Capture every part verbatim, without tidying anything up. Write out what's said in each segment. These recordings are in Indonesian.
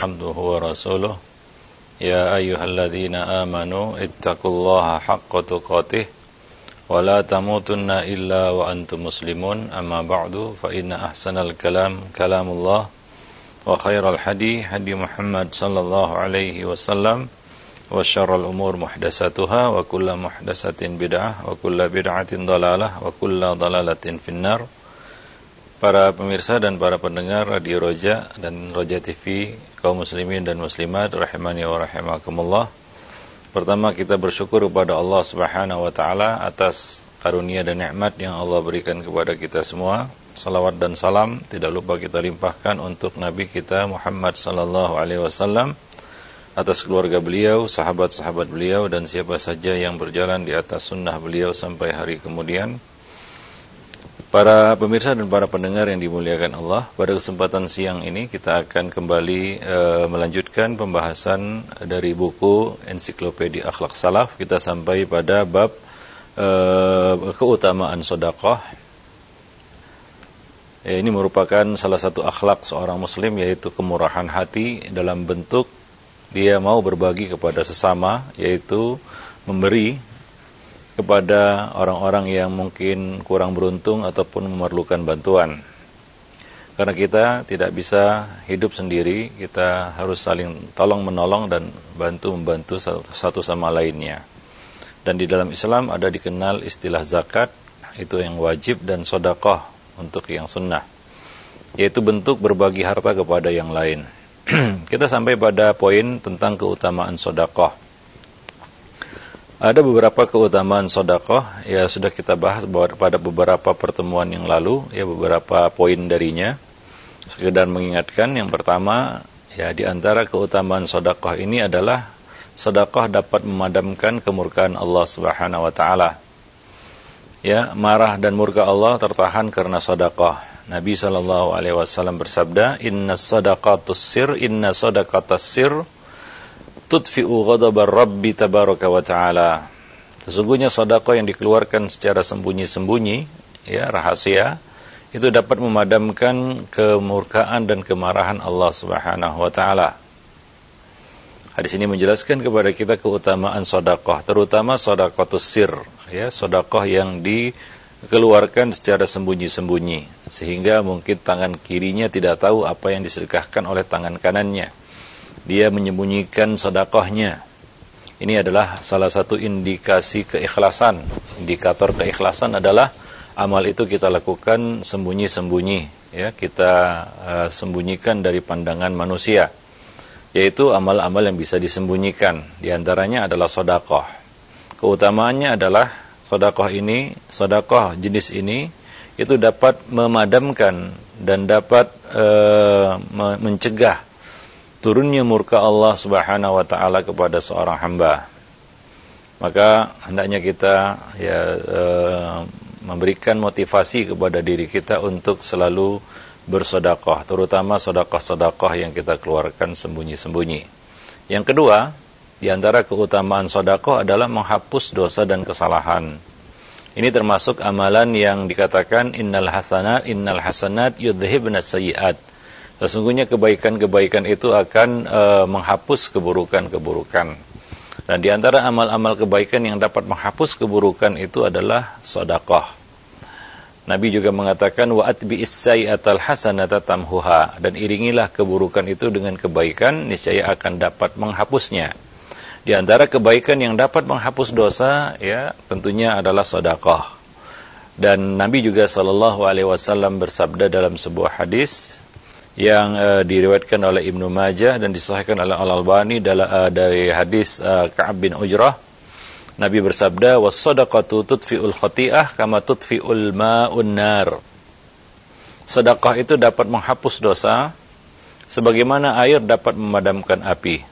عبده ورسوله يا أيها الذين آمنوا اتقوا الله حق تقاته ولا تموتن إلا وأنتم مسلمون أما بعد فإن أحسن الكلام كلام الله وخير الحدي هدي محمد صلى الله عليه وسلم وشر الأمور محدثاتها وكل محدثة بدعة وكل بدعة ضلالة وكل ضلالة في النار. Para pemirsa dan para pendengar Radio Roja dan Roja T V, kaum muslimin dan muslimat rahimani wa rahimakumullah. Pertama, kita bersyukur kepada Allah Subhanahu wa taala atas karunia dan nikmat yang Allah berikan kepada kita semua. Salawat dan salam tidak lupa kita limpahkan untuk Nabi kita Muhammad sallallahu alaihi wasallam, atas keluarga beliau, sahabat-sahabat beliau, dan siapa saja yang berjalan di atas sunnah beliau sampai hari kemudian. Para pemirsa dan para pendengar yang dimuliakan Allah, pada kesempatan siang ini kita akan kembali e, melanjutkan pembahasan dari buku Ensiklopedia Akhlak Salaf. Kita sampai pada bab e, keutamaan sedekah. E, ini merupakan salah satu akhlak seorang muslim, yaitu kemurahan hati dalam bentuk dia mau berbagi kepada sesama, yaitu memberi kepada orang-orang yang mungkin kurang beruntung ataupun memerlukan bantuan. Karena kita tidak bisa hidup sendiri, kita harus saling tolong-menolong dan bantu-membantu satu sama lainnya. Dan di dalam Islam ada dikenal istilah zakat, itu yang wajib, dan sedekah untuk yang sunnah, yaitu bentuk berbagi harta kepada yang lain. Kita sampai pada poin tentang keutamaan sedekah. Ada beberapa keutamaan sedekah, ya sudah kita bahas pada beberapa pertemuan yang lalu, ya beberapa poin darinya. Sekedar mengingatkan, yang pertama, ya di antara keutamaan sedekah ini adalah sedekah dapat memadamkan kemurkaan Allah Subhanahu wa taala. Ya, marah dan murka Allah tertahan karena sedekah. Nabi sallallahu alaihi wasallam bersabda, "Inna sadaqatus sir, inna sadaqatas sir tudfi'u ghadabar Rabbi tabaraka wa ta'ala." Sesungguhnya sedekah yang dikeluarkan secara sembunyi-sembunyi, ya rahasia, itu dapat memadamkan kemurkaan dan kemarahan Allah Subhanahu wa taala. Hadis ini menjelaskan kepada kita keutamaan sedekah, terutama sedekatus sir, ya, sedekah yang dikeluarkan secara sembunyi-sembunyi, sehingga mungkin tangan kirinya tidak tahu apa yang disedekahkan oleh tangan kanannya. Dia menyembunyikan sedekahnya. Ini adalah salah satu indikasi keikhlasan. Indikator keikhlasan adalah amal itu kita lakukan sembunyi-sembunyi, ya, kita uh, sembunyikan dari pandangan manusia, yaitu amal-amal yang bisa disembunyikan. Di antaranya adalah sedekah. Keutamaannya adalah sedekah ini, sedekah jenis ini itu dapat memadamkan dan dapat uh, mencegah turunnya murka Allah Subhanahu wa taala kepada seorang hamba. Maka hendaknya kita ya e, memberikan motivasi kepada diri kita untuk selalu bersedekah, terutama sedekah-sedekah yang kita keluarkan sembunyi-sembunyi. Yang kedua, di antara keutamaan sedekah adalah menghapus dosa dan kesalahan. Ini termasuk amalan yang dikatakan innal hasanat innal hasanat yudhhibnas sayyi'at. Sesungguhnya kebaikan-kebaikan itu akan e, menghapus keburukan-keburukan. Dan di antara amal-amal kebaikan yang dapat menghapus keburukan itu adalah sedekah. Nabi juga mengatakan wa atbi'is sayyi'atal hasanata tamhuha, dan iringilah keburukan itu dengan kebaikan, niscaya akan dapat menghapusnya. Di antara kebaikan yang dapat menghapus dosa, ya tentunya adalah sedekah. Dan Nabi juga sallallahu alaihi wasallam bersabda dalam sebuah hadis yang uh, diriwayatkan oleh Ibnu Majah dan disahihkan oleh Al-Albani uh, dari hadis uh, Ka'ab bin Ujrah. Nabi bersabda, "Was-shadaqatu tudfi'ul khati'ah kama tudfi'ul ma'un nar." Sedekah itu dapat menghapus dosa sebagaimana air dapat memadamkan api.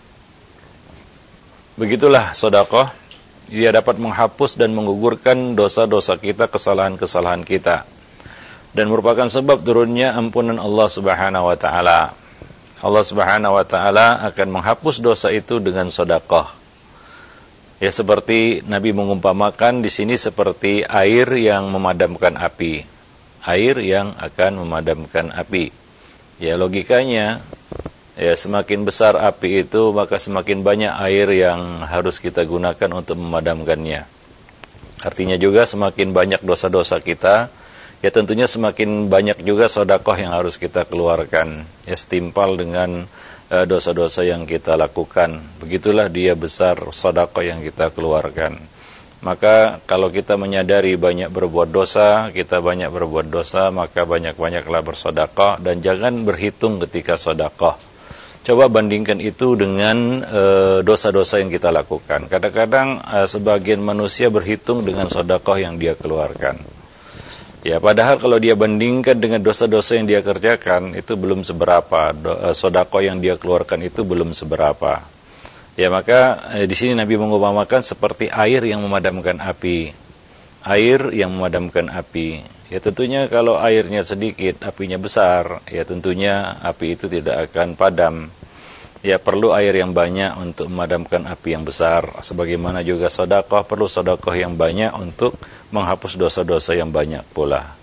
Begitulah sedekah, dia dapat menghapus dan menggugurkan dosa-dosa kita, kesalahan-kesalahan kita, dan merupakan sebab turunnya ampunan Allah Subhanahu wa taala. Allah Subhanahu wa taala akan menghapus dosa itu dengan sedekah. Ya, seperti Nabi mengumpamakan di sini seperti air yang memadamkan api. Air yang akan memadamkan api. Ya, logikanya Ya, semakin besar api itu, maka semakin banyak air yang harus kita gunakan untuk memadamkannya. Artinya juga semakin banyak dosa-dosa kita, ya tentunya semakin banyak juga sedekah yang harus kita keluarkan. Ya, setimpal dengan uh, dosa-dosa yang kita lakukan. Begitulah dia besar sedekah yang kita keluarkan. Maka kalau kita menyadari banyak berbuat dosa, kita banyak berbuat dosa, maka banyak-banyaklah bersedekah dan jangan berhitung ketika sedekah. Coba bandingkan itu dengan e, dosa-dosa yang kita lakukan. Kadang-kadang e, sebagian manusia berhitung dengan sedekah yang dia keluarkan. Ya, padahal kalau dia bandingkan dengan dosa-dosa yang dia kerjakan, itu belum seberapa. Do, e, sedekah yang dia keluarkan itu belum seberapa. Ya, maka e, di sini Nabi mengumpamakan seperti air yang memadamkan api. Air yang memadamkan api. Ya tentunya kalau airnya sedikit, apinya besar, ya tentunya api itu tidak akan padam. Ya perlu air yang banyak untuk memadamkan api yang besar. Sebagaimana juga sedekah, perlu sedekah yang banyak untuk menghapus dosa-dosa yang banyak pula.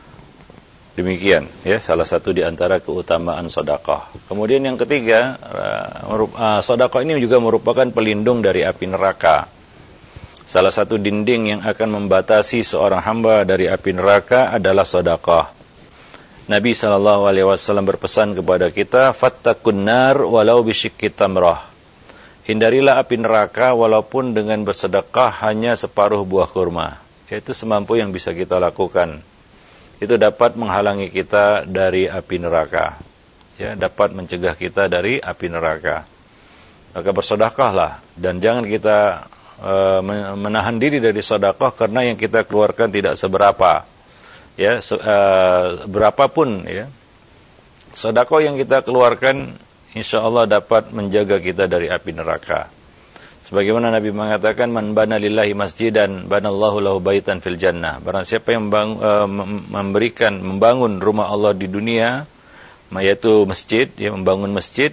Demikian ya salah satu di antara keutamaan sedekah. Kemudian yang ketiga, sedekah ini juga merupakan pelindung dari api neraka. Salah satu dinding yang akan membatasi seorang hamba dari api neraka adalah sedekah. Nabi shallallahu alaihi wasallam berpesan kepada kita, "Fattakun nar walau bisyikki tamrah." Hindarilah api neraka walaupun dengan bersedekah hanya separuh buah kurma. Itu semampu yang bisa kita lakukan. Itu dapat menghalangi kita dari api neraka. Ya, dapat mencegah kita dari api neraka. Maka bersedekahlah dan jangan kita menahan diri dari sedekah karena yang kita keluarkan tidak seberapa, ya se, uh, berapapun ya sedekah yang kita keluarkan, insya Allah dapat menjaga kita dari api neraka. Sebagaimana Nabi mengatakan, man bana lillahi masjidan banallahu lahu baitan fil jannah. Barang siapa yang membang, uh, memberikan membangun rumah Allah di dunia, yaitu masjid, ya membangun masjid,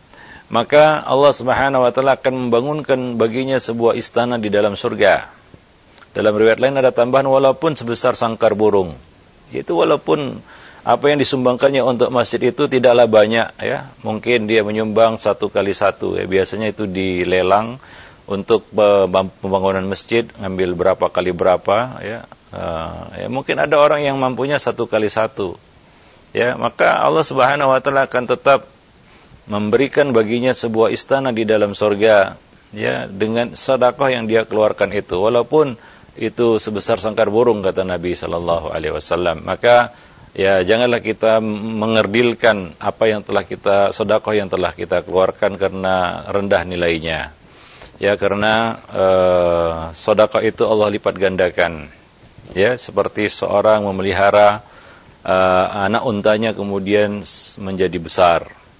maka Allah Subhanahu wa taala akan membangunkan baginya sebuah istana di dalam surga. Dalam riwayat lain ada tambahan walaupun sebesar sangkar burung. Yaitu walaupun apa yang disumbangkannya untuk masjid itu tidaklah banyak ya. Mungkin dia menyumbang satu kali satu ya. Biasanya itu dilelang untuk pembangunan masjid, ngambil berapa kali berapa ya. Uh, ya mungkin ada orang yang mampunya satu kali satu. Ya, maka Allah Subhanahu wa taala akan tetap memberikan baginya sebuah istana di dalam surga ya dengan sedekah yang dia keluarkan itu walaupun itu sebesar sangkar burung kata Nabi sallallahu alaihi wasallam. Maka ya janganlah kita mengerdilkan apa yang telah kita sedekah yang telah kita keluarkan karena rendah nilainya. Ya karena eh, sedekah itu Allah lipat gandakan. Ya seperti seorang memelihara eh, anak untanya kemudian menjadi besar.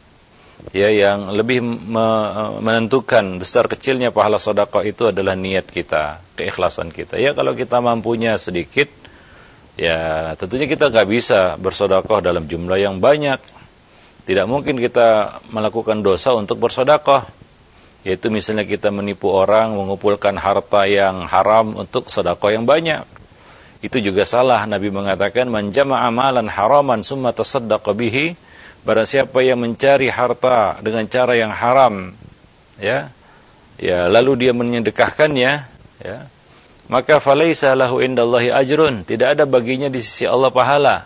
Ya yang lebih me- menentukan besar kecilnya pahala sedekah itu adalah niat kita, keikhlasan kita. Ya kalau kita mampunya sedikit, ya tentunya kita nggak bisa bersedekah dalam jumlah yang banyak. Tidak mungkin kita melakukan dosa untuk bersedekah. Yaitu misalnya kita menipu orang, mengumpulkan harta yang haram untuk sedekah yang banyak. Itu juga salah. Nabi mengatakan, man jama'a amalan haraman summa tasaddaqa bihi. Barang siapa yang mencari harta dengan cara yang haram, ya, ya lalu dia menyedekahkannya, ya, maka falaisa lahu indallahi ajrun, tidak ada baginya di sisi Allah pahala.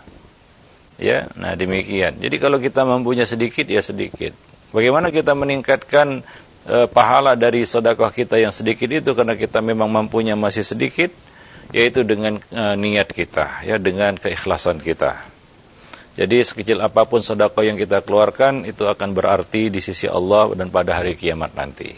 Ya, nah demikian. Jadi kalau kita mampunya sedikit, ya sedikit. Bagaimana kita meningkatkan e, pahala dari sedekah kita yang sedikit itu karena kita memang mampunya masih sedikit, yaitu dengan e, niat kita, ya, dengan keikhlasan kita. Jadi sekecil apapun sedekah yang kita keluarkan itu akan berarti di sisi Allah dan pada hari kiamat nanti.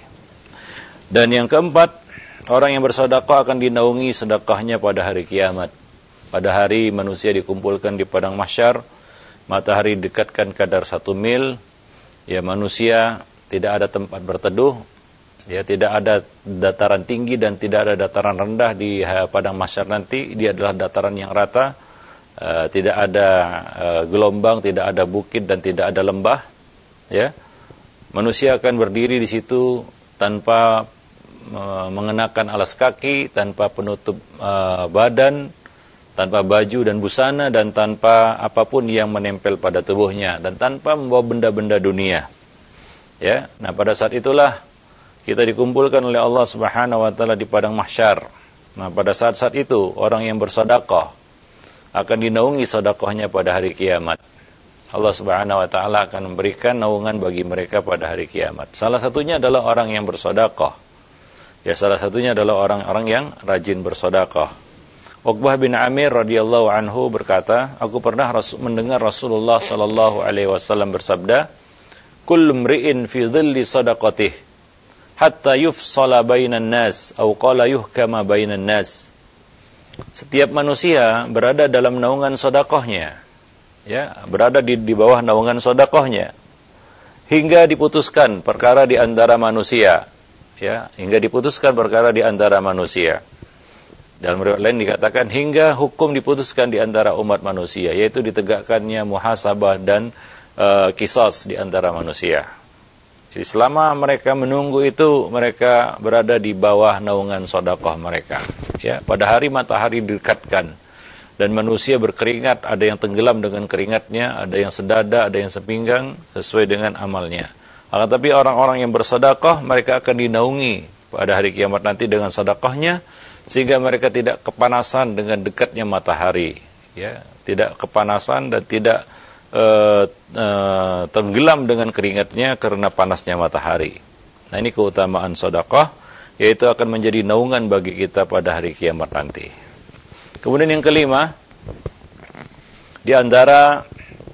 Dan yang keempat, orang yang bersedekah akan dinaungi sedekahnya pada hari kiamat. Pada hari manusia dikumpulkan di padang mahsyar, matahari dekatkan kadar satu mil, ya manusia tidak ada tempat berteduh, ya tidak ada dataran tinggi dan tidak ada dataran rendah di padang mahsyar nanti, dia adalah dataran yang rata. Uh, tidak ada uh, gelombang, tidak ada bukit dan tidak ada lembah, ya. Manusia akan berdiri di situ tanpa uh, mengenakan alas kaki, tanpa penutup uh, badan, tanpa baju dan busana dan tanpa apapun yang menempel pada tubuhnya dan tanpa membawa benda-benda dunia. Ya, nah pada saat itulah kita dikumpulkan oleh Allah Subhanahu wa taala di padang mahsyar. Nah, pada saat-saat itu orang yang bersedekah akan dinaungi sedekahnya pada hari kiamat. Allah Subhanahu wa taala akan memberikan naungan bagi mereka pada hari kiamat. Salah satunya adalah orang yang bersedekah. Ya, salah satunya adalah orang-orang yang rajin bersedekah. Uqbah bin Amir radhiyallahu anhu berkata, aku pernah rasul, mendengar Rasulullah sallallahu alaihi wasallam bersabda, kullu mri'in fi dhilli sadaqatih hatta yufsala bainan nas atau qala yuhkama bainan nas. Setiap manusia berada dalam naungan sedekahnya, ya, berada di, di bawah naungan sedekahnya hingga diputuskan perkara di antara manusia, ya, hingga diputuskan perkara di antara manusia. Dalam riwayat lain dikatakan hingga hukum diputuskan di antara umat manusia, yaitu ditegakkannya muhasabah dan Uh, qisas di antara manusia. Jadi selama mereka menunggu itu, mereka berada di bawah naungan sedekah mereka. Ya, pada hari matahari didekatkan dan manusia berkeringat, ada yang tenggelam dengan keringatnya, ada yang sedada, ada yang sepinggang sesuai dengan amalnya. Akan tapi orang-orang yang bersedekah, mereka akan dinaungi pada hari kiamat nanti dengan sedekahnya, sehingga mereka tidak kepanasan dengan dekatnya matahari. Ya, tidak kepanasan dan tidak Uh, uh, tenggelam dengan keringatnya karena panasnya matahari. Nah, ini keutamaan sedekah, yaitu akan menjadi naungan bagi kita pada hari kiamat nanti. Kemudian yang kelima, di antara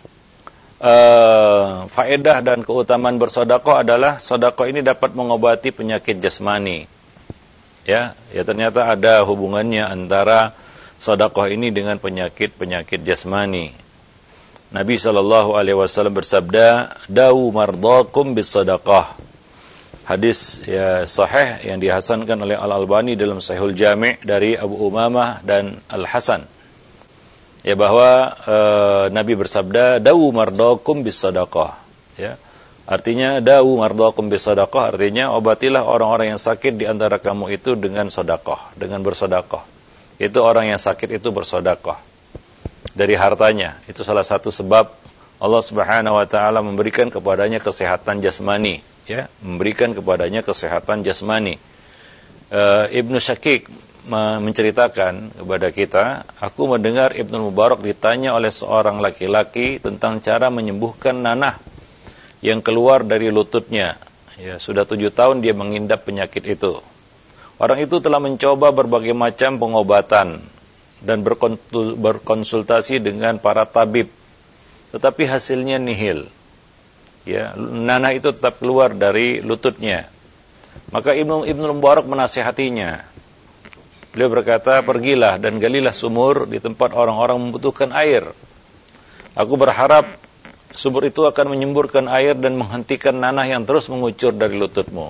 uh, faedah dan keutamaan bersedekah adalah sedekah ini dapat mengobati penyakit jasmani. Ya, ya ternyata ada hubungannya antara sedekah ini dengan penyakit-penyakit jasmani. Nabi shallallahu alaihi wasallam bersabda, "Dawu mardakum bis-sadaqah." Hadis ya sahih yang dihasankan oleh Al-Albani dalam Sahihul Jami' dari Abu Umamah dan Al-Hasan. Ya, bahwa e, Nabi bersabda, "Dawu mardakum bis-sadaqah." Ya. Artinya dawu mardakum bis-sadaqah artinya obatilah orang-orang yang sakit di antara kamu itu dengan sedekah, dengan bersedekah. Itu orang yang sakit itu bersedekah dari hartanya. Itu salah satu sebab Allah Subhanahu wa taala memberikan kepadanya kesehatan jasmani, ya, memberikan kepadanya kesehatan jasmani. Uh, Ibnu Syakik menceritakan kepada kita, aku mendengar Ibnu Mubarak ditanya oleh seorang laki-laki tentang cara menyembuhkan nanah yang keluar dari lututnya. Ya, sudah tujuh tahun dia mengidap penyakit itu. Orang itu telah mencoba berbagai macam pengobatan dan berkonsultasi dengan para tabib, tetapi hasilnya nihil. Ya, nanah itu tetap keluar dari lututnya. Maka Ibnu Ibnu Mubarak menasihatinya. Beliau berkata, pergilah dan galilah sumur di tempat orang-orang membutuhkan air. Aku berharap sumur itu akan menyemburkan air dan menghentikan nanah yang terus mengucur dari lututmu.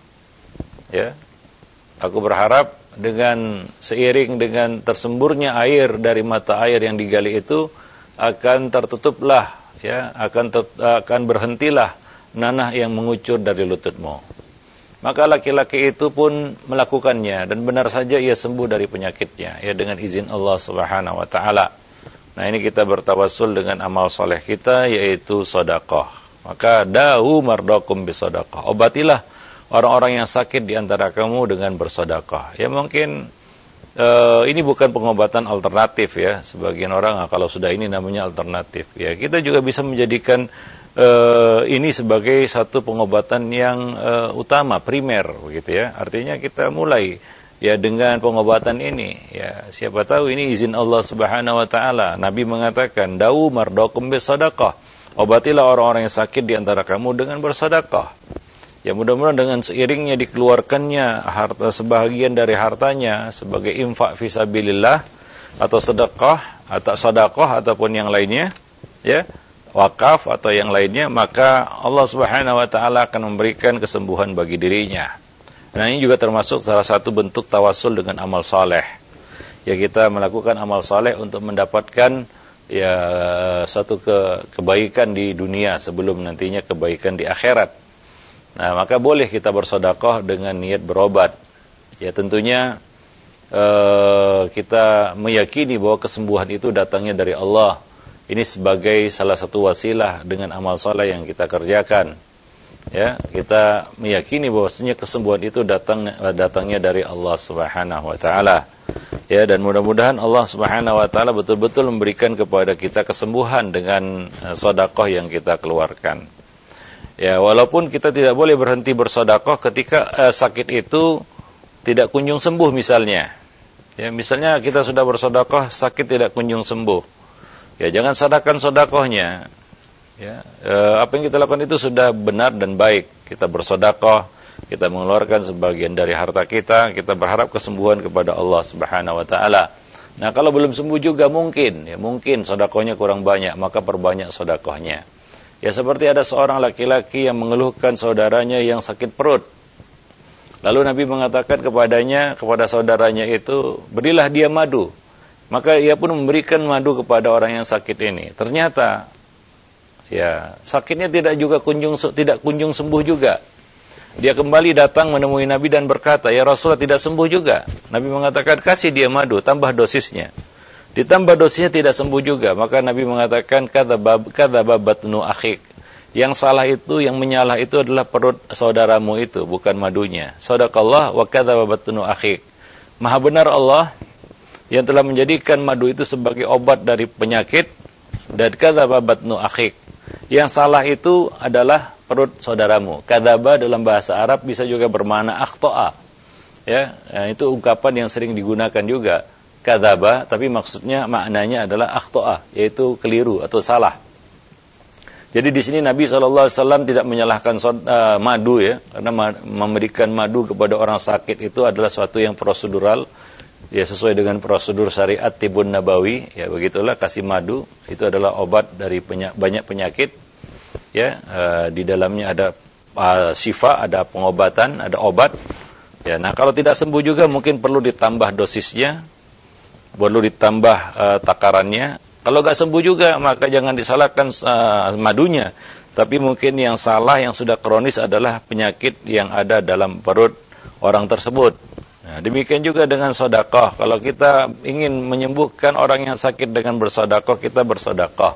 Ya, aku berharap dengan seiring dengan tersemburnya air dari mata air yang digali itu akan tertutuplah, ya, akan ter, akan berhentilah nanah yang mengucur dari lututmu. Maka laki-laki itu pun melakukannya dan benar saja ia sembuh dari penyakitnya, ya, dengan izin Allah Subhanahu wa taala. Nah, ini kita bertawassul dengan amal soleh kita, yaitu sedekah. Maka dawu mardakum bisedekah, obatilah orang-orang yang sakit di antara kamu dengan bersedekah. Ya, mungkin uh, ini bukan pengobatan alternatif, ya. Sebagian orang, ah, kalau sudah ini namanya alternatif. Ya, kita juga bisa menjadikan uh, ini sebagai satu pengobatan yang uh, utama, primer, begitu ya. Artinya kita mulai ya dengan pengobatan ini. Ya, siapa tahu ini izin Allah Subhanahu wa taala. Nabi mengatakan, "Dawu mardakum bisedekah." Obatilah orang-orang yang sakit di antara kamu dengan bersedekah. Ya, mudah-mudahan dengan seiringnya dikeluarkannya harta sebahagian dari hartanya sebagai infak fisabilillah atau sedekah atau sedekah ataupun yang lainnya, ya, wakaf atau yang lainnya, maka Allah Subhanahu wa taala akan memberikan kesembuhan bagi dirinya. Nah, ini juga termasuk salah satu bentuk tawasul dengan amal saleh. Ya, kita melakukan amal saleh untuk mendapatkan ya satu ke kebaikan di dunia sebelum nantinya kebaikan di akhirat. Nah, maka boleh kita bersedekah dengan niat berobat. Ya, tentunya uh, kita meyakini bahwa kesembuhan itu datangnya dari Allah. Ini sebagai salah satu wasilah dengan amal saleh yang kita kerjakan. Ya, kita meyakini bahwasanya kesembuhan itu datang datangnya dari Allah Subhanahu wa taala. Ya, dan mudah-mudahan Allah Subhanahu wa taala betul-betul memberikan kepada kita kesembuhan dengan uh, sedekah yang kita keluarkan. Ya, walaupun kita tidak boleh berhenti bersedekah ketika uh, sakit itu tidak kunjung sembuh misalnya. Ya, misalnya kita sudah bersedekah, sakit tidak kunjung sembuh. Ya, jangan sadakan sedekahnya. Ya, uh, apa yang kita lakukan itu sudah benar dan baik. Kita bersedekah, kita mengeluarkan sebagian dari harta kita, kita berharap kesembuhan kepada Allah Subhanahu wa taala. Nah, kalau belum sembuh juga mungkin, ya mungkin sedekahnya kurang banyak, maka perbanyak sedekahnya. Ya, seperti ada seorang laki-laki yang mengeluhkan saudaranya yang sakit perut. Lalu Nabi mengatakan kepadanya, kepada saudaranya itu, berilah dia madu. Maka ia pun memberikan madu kepada orang yang sakit ini. Ternyata ya, sakitnya tidak juga kunjung tidak kunjung sembuh juga. Dia kembali datang menemui Nabi dan berkata, "Ya Rasulullah, tidak sembuh juga." Nabi mengatakan, "Kasih dia madu, tambah dosisnya." Ditambah dosisnya tidak sembuh juga. Maka Nabi mengatakan, "Kadzaba kadzaba batnu akhik." Yang salah itu, yang menyalah itu adalah perut saudaramu itu, bukan madunya. Shadaqallah wa kadzaba batnu akhik. Maha benar Allah yang telah menjadikan madu itu sebagai obat dari penyakit, dan kadzaba batnu akhik. Yang salah itu adalah perut saudaramu. Kadzaba dalam bahasa Arab bisa juga bermakna akhto'a. Ya, nah, itu ungkapan yang sering digunakan juga. Kadzaba, tapi maksudnya maknanya adalah akhto'a, yaitu keliru atau salah. Jadi di sini Nabi shallallahu alaihi wasallam tidak menyalahkan uh, madu ya, karena ma- memberikan madu kepada orang sakit itu adalah suatu yang prosedural, ya sesuai dengan prosedur syariat Tibun Nabawi, ya begitulah kasih madu itu adalah obat dari penya- banyak penyakit. Ya, uh, di dalamnya ada uh, syifa, ada pengobatan, ada obat. Ya, nah kalau tidak sembuh juga mungkin perlu ditambah dosisnya, perlu ditambah uh, takarannya. Kalau nggak sembuh juga maka jangan disalahkan uh, madunya, tapi mungkin yang salah yang sudah kronis adalah penyakit yang ada dalam perut orang tersebut. Nah, demikian juga dengan sedekah. Kalau kita ingin menyembuhkan orang yang sakit dengan bersedekah, kita bersedekah.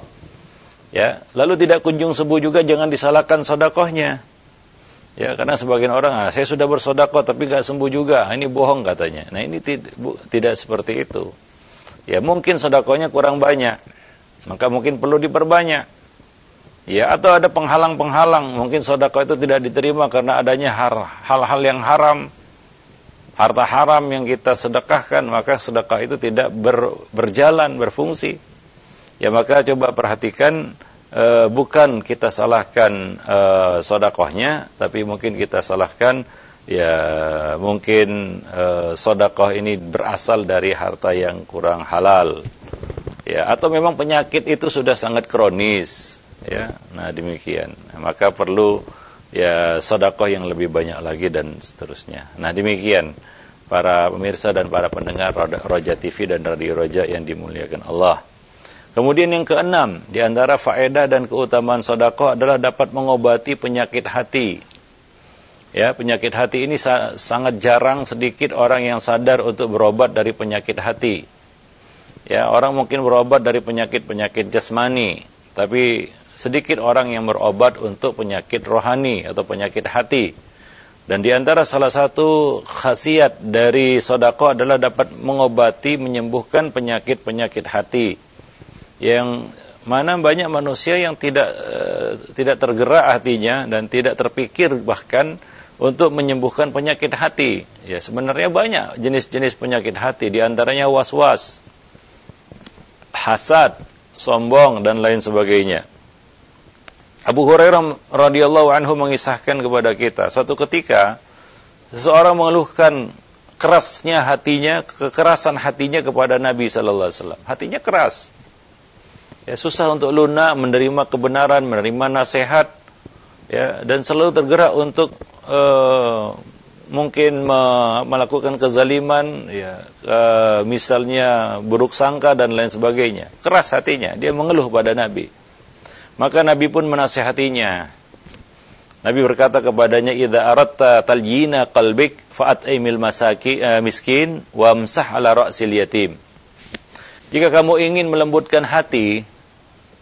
Ya, lalu tidak kunjung sembuh juga jangan disalahkan sedekahnya. Ya, karena sebagian orang, ah, saya sudah bersedekah tapi enggak sembuh juga. Ini bohong katanya. Nah, ini tid- bu, tidak seperti itu. Ya, mungkin sedekahnya kurang banyak. Maka mungkin perlu diperbanyak. Ya, atau ada penghalang-penghalang, mungkin sedekah itu tidak diterima karena adanya har- hal-hal yang haram. Harta haram yang kita sedekahkan, maka sedekah itu tidak ber- berjalan, berfungsi. Ya, maka coba perhatikan, e, bukan kita salahkan e, sedekahnya, tapi mungkin kita salahkan ya mungkin e, sedekah ini berasal dari harta yang kurang halal. Ya, atau memang penyakit itu sudah sangat kronis, ya. Nah, demikian. Nah, maka perlu ya sedekah yang lebih banyak lagi dan seterusnya. Nah, demikian para pemirsa dan para pendengar Roja T V dan Radio Roja yang dimuliakan Allah. Kemudian yang keenam, di antara faedah dan keutamaan sedekah adalah dapat mengobati penyakit hati. Ya, penyakit hati ini sa- sangat jarang sedikit orang yang sadar untuk berobat dari penyakit hati. Ya, orang mungkin berobat dari penyakit-penyakit jasmani, tapi sedikit orang yang berobat untuk penyakit rohani atau penyakit hati. Dan di antara salah satu khasiat dari sedekah adalah dapat mengobati, menyembuhkan penyakit-penyakit hati. Yang mana banyak manusia yang tidak uh, tidak tergerak hatinya dan tidak terpikir bahkan untuk menyembuhkan penyakit hati. Ya, sebenarnya banyak jenis-jenis penyakit hati, di antaranya was-was, hasad, sombong dan lain sebagainya. Abu Hurairah radhiyallahu anhu mengisahkan kepada kita, suatu ketika seseorang mengeluhkan kerasnya hatinya, kekerasan hatinya kepada Nabi sallallahu alaihi wasallam. Hatinya keras. Ya, susah untuk lunak, menerima kebenaran, menerima nasihat, ya, dan selalu tergerak untuk uh, mungkin me- melakukan kezaliman, ya, uh, misalnya buruk sangka dan lain sebagainya. Keras hatinya, dia mengeluh pada Nabi. Maka Nabi pun menasihatinya. Nabi berkata kepadanya, "Idza aratta talyina qalbik fa'at'imil masaki uh, miskin wamsah ala ra'sil yatim." Jika kamu ingin melembutkan hati,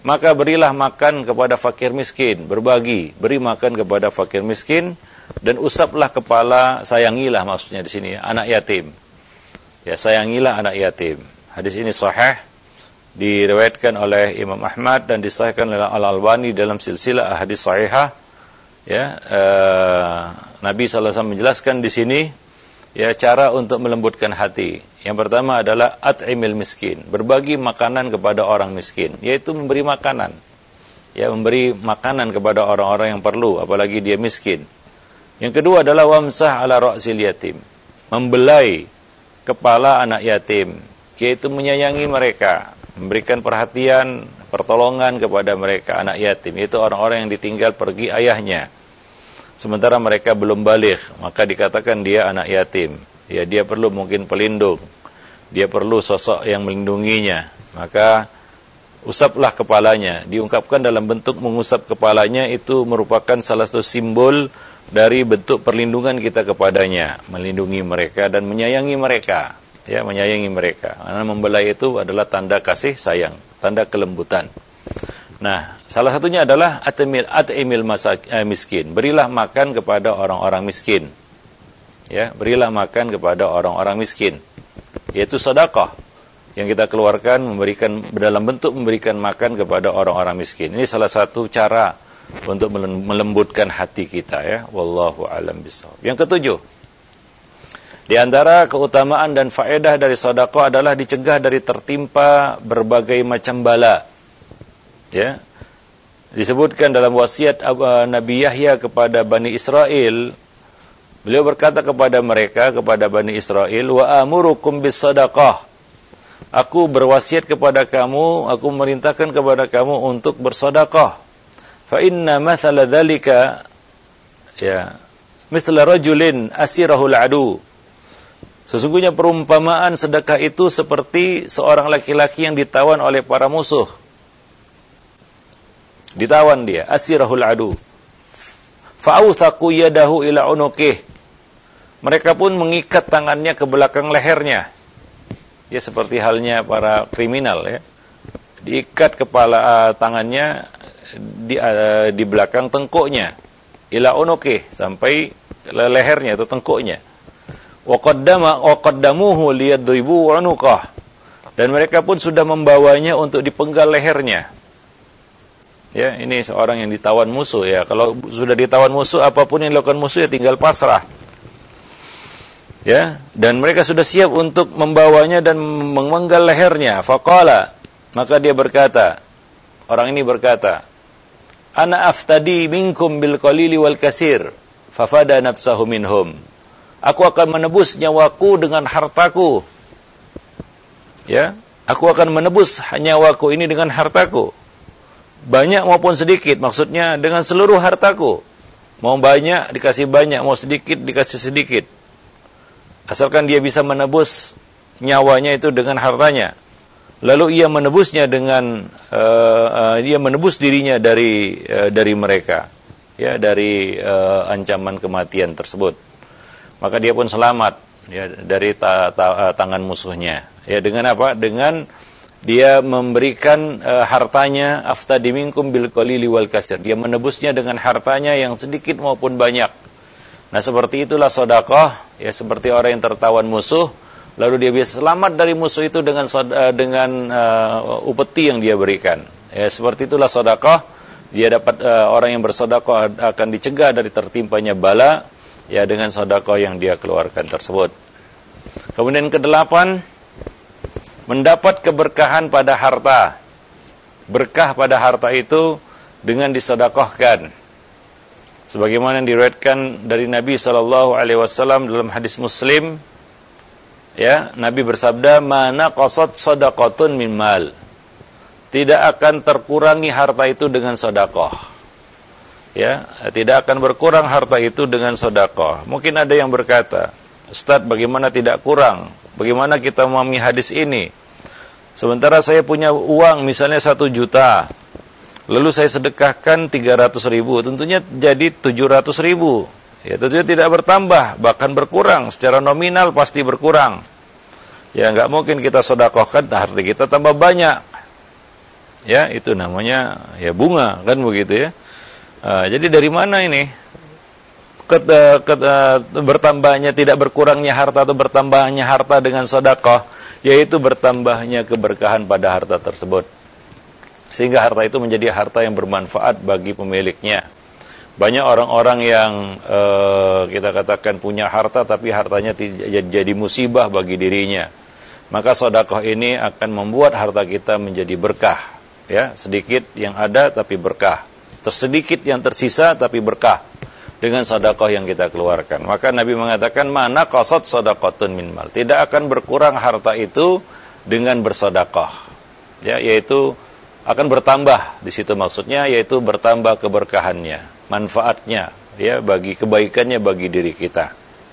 maka berilah makan kepada fakir miskin, berbagi, beri makan kepada fakir miskin, dan usaplah kepala, sayangilah maksudnya di sini anak yatim. Ya, sayangilah anak yatim. Hadis ini sahih, diriwayatkan oleh Imam Ahmad dan disahihkan oleh Al-Albani dalam silsilah hadis sahihah. Ya, uh, Nabi sallallahu alaihi wasallam menjelaskan di sini ya cara untuk melembutkan hati. Yang pertama adalah at'imil miskin, berbagi makanan kepada orang miskin, yaitu memberi makanan. Ya, memberi makanan kepada orang-orang yang perlu, apalagi dia miskin. Yang kedua adalah wamsah ala ra'sil yatim, membelai kepala anak yatim, yaitu menyayangi mereka, memberikan perhatian, pertolongan kepada mereka, anak yatim, yaitu orang-orang yang ditinggal pergi ayahnya, sementara mereka belum baligh, maka dikatakan dia anak yatim. Ya, dia perlu mungkin pelindung, dia perlu sosok yang melindunginya, maka usaplah kepalanya. Diungkapkan dalam bentuk mengusap kepalanya, itu merupakan salah satu simbol dari bentuk perlindungan kita kepadanya, melindungi mereka dan menyayangi mereka. Ya, menyayangi mereka. Karena membelai itu adalah tanda kasih sayang, tanda kelembutan. Nah, salah satunya adalah atimil atimil masak, eh, miskin. Berilah makan kepada orang-orang miskin. Ya, berilah makan kepada orang-orang miskin. Yaitu sedekah yang kita keluarkan, memberikan dalam bentuk memberikan makan kepada orang-orang miskin. Ini salah satu cara untuk melembutkan hati kita, ya. Wallahu a'lam bishawab. Yang ketujuh, di antara keutamaan dan faedah dari sedekah adalah dicegah dari tertimpa berbagai macam bala. Ya. Disebutkan dalam wasiat Nabi Yahya kepada Bani Israel, beliau berkata kepada mereka, kepada Bani Israel, wa amurukum bis sadaqah. Aku berwasiat kepada kamu, aku merintahkan kepada kamu untuk bersedekah. Fa inna mathala dzalika ya mithla rajulin asirahul adu. Sesungguhnya perumpamaan sedekah itu seperti seorang laki-laki yang ditawan oleh para musuh. Ditawan dia, asirahul adu. Fa'uthaqu yadahu ila unuqih. Mereka pun mengikat tangannya ke belakang lehernya. Ya, seperti halnya para kriminal, ya. Diikat kepala uh, tangannya di uh, di belakang tengkuknya. Ila unuqih, sampai lehernya atau tengkuknya. Wa qaddama wa qaddamuhu liyadribu unuqah. Dan mereka pun sudah membawanya untuk dipenggal lehernya. Ya, ini seorang yang ditawan musuh, ya. Kalau sudah ditawan musuh, apapun yang dilakukan musuh ya tinggal pasrah. Ya, dan mereka sudah siap untuk membawanya dan memenggal lehernya. Faqala, maka dia berkata, orang ini berkata, ana aftadi minkum bil qalili wal kasir, fafada nafsahu minhum. Aku akan menebus nyawaku dengan hartaku. Ya, aku akan menebus nyawaku ini dengan hartaku. Banyak maupun sedikit, maksudnya dengan seluruh hartaku. Mau banyak dikasih banyak, mau sedikit dikasih sedikit. Asalkan dia bisa menebus nyawanya itu dengan hartanya. Lalu ia menebusnya dengan uh, uh, dia menebus dirinya dari uh, dari mereka, ya, dari uh, ancaman kematian tersebut. Maka dia pun selamat, ya, dari ta- ta- tangan musuhnya. Ya, dengan apa? Dengan dia memberikan uh, hartanya, aftadi minkum bil qalili wal kasir. Dia menebusnya dengan hartanya yang sedikit maupun banyak. Nah, seperti itulah sedekah, ya, seperti orang yang tertawan musuh, lalu dia bisa selamat dari musuh itu dengan uh, dengan uh, upeti yang dia berikan. Ya, seperti itulah sedekah. Dia dapat uh, orang yang bersedekah akan dicegah dari tertimpanya bala, ya, dengan sedekah yang dia keluarkan tersebut. Kemudian kedelapan, mendapat keberkahan pada harta. Berkah pada harta itu dengan disedekahkan. Sebagaimana yang diriwayatkan dari Nabi sallallahu alaihi wasallam dalam hadis Muslim, ya, Nabi bersabda, "Mana qasad shadaqatun min mal." Tidak akan terkurangi harta itu dengan sedekah. Ya, tidak akan berkurang harta itu dengan sedekah. Mungkin ada yang berkata, "Ustaz, bagaimana tidak kurang? Bagaimana kita memahami hadis ini? Sementara saya punya uang misalnya satu juta, lalu saya sedekahkan tiga ratus ribu, tentunya jadi tujuh ratus ribu. Ya, tentunya tidak bertambah, bahkan berkurang. Secara nominal pasti berkurang. Ya, nggak mungkin kita sedekahkan, harta kita tambah banyak. ya itu namanya ya bunga, kan begitu ya. Uh, jadi dari mana ini ket, uh, ket, uh, bertambahnya, tidak berkurangnya harta atau bertambahnya harta dengan sedekah, yaitu bertambahnya keberkahan pada harta tersebut, sehingga harta itu menjadi harta yang bermanfaat bagi pemiliknya. Banyak orang-orang yang uh, kita katakan punya harta tapi hartanya tidak jadi musibah bagi dirinya. Maka sedekah ini akan membuat harta kita menjadi berkah, ya, sedikit yang ada tapi berkah, tersedikit yang tersisa tapi berkah dengan sedekah yang kita keluarkan. Maka Nabi mengatakan mana qasad sadaqatun min mal, tidak akan berkurang harta itu dengan bersedekah, ya, yaitu akan bertambah. Di situ maksudnya yaitu bertambah keberkahannya, manfaatnya, ya, bagi kebaikannya bagi diri kita.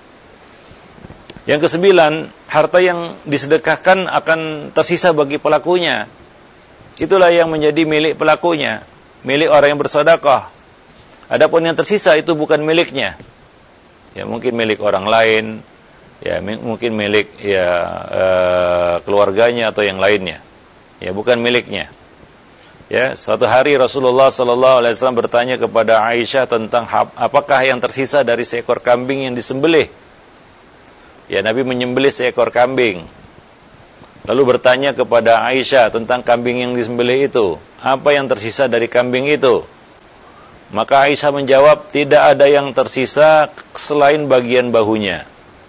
Yang kesembilan, harta yang disedekahkan akan tersisa bagi pelakunya. Itulah yang menjadi milik pelakunya, milik orang yang bersedekah. Adapun yang tersisa itu bukan miliknya. Ya, mungkin milik orang lain, ya mungkin milik ya uh, keluarganya atau yang lainnya. Ya, bukan miliknya. Ya, suatu hari Rasulullah sallallahu alaihi wasallam bertanya kepada Aisyah tentang apakah yang tersisa dari seekor kambing yang disembelih. Ya, Nabi menyembelih seekor kambing. Lalu bertanya kepada Aisyah tentang kambing yang disembelih itu, apa yang tersisa dari kambing itu? Maka Aisyah menjawab, tidak ada yang tersisa selain bagian bahunya.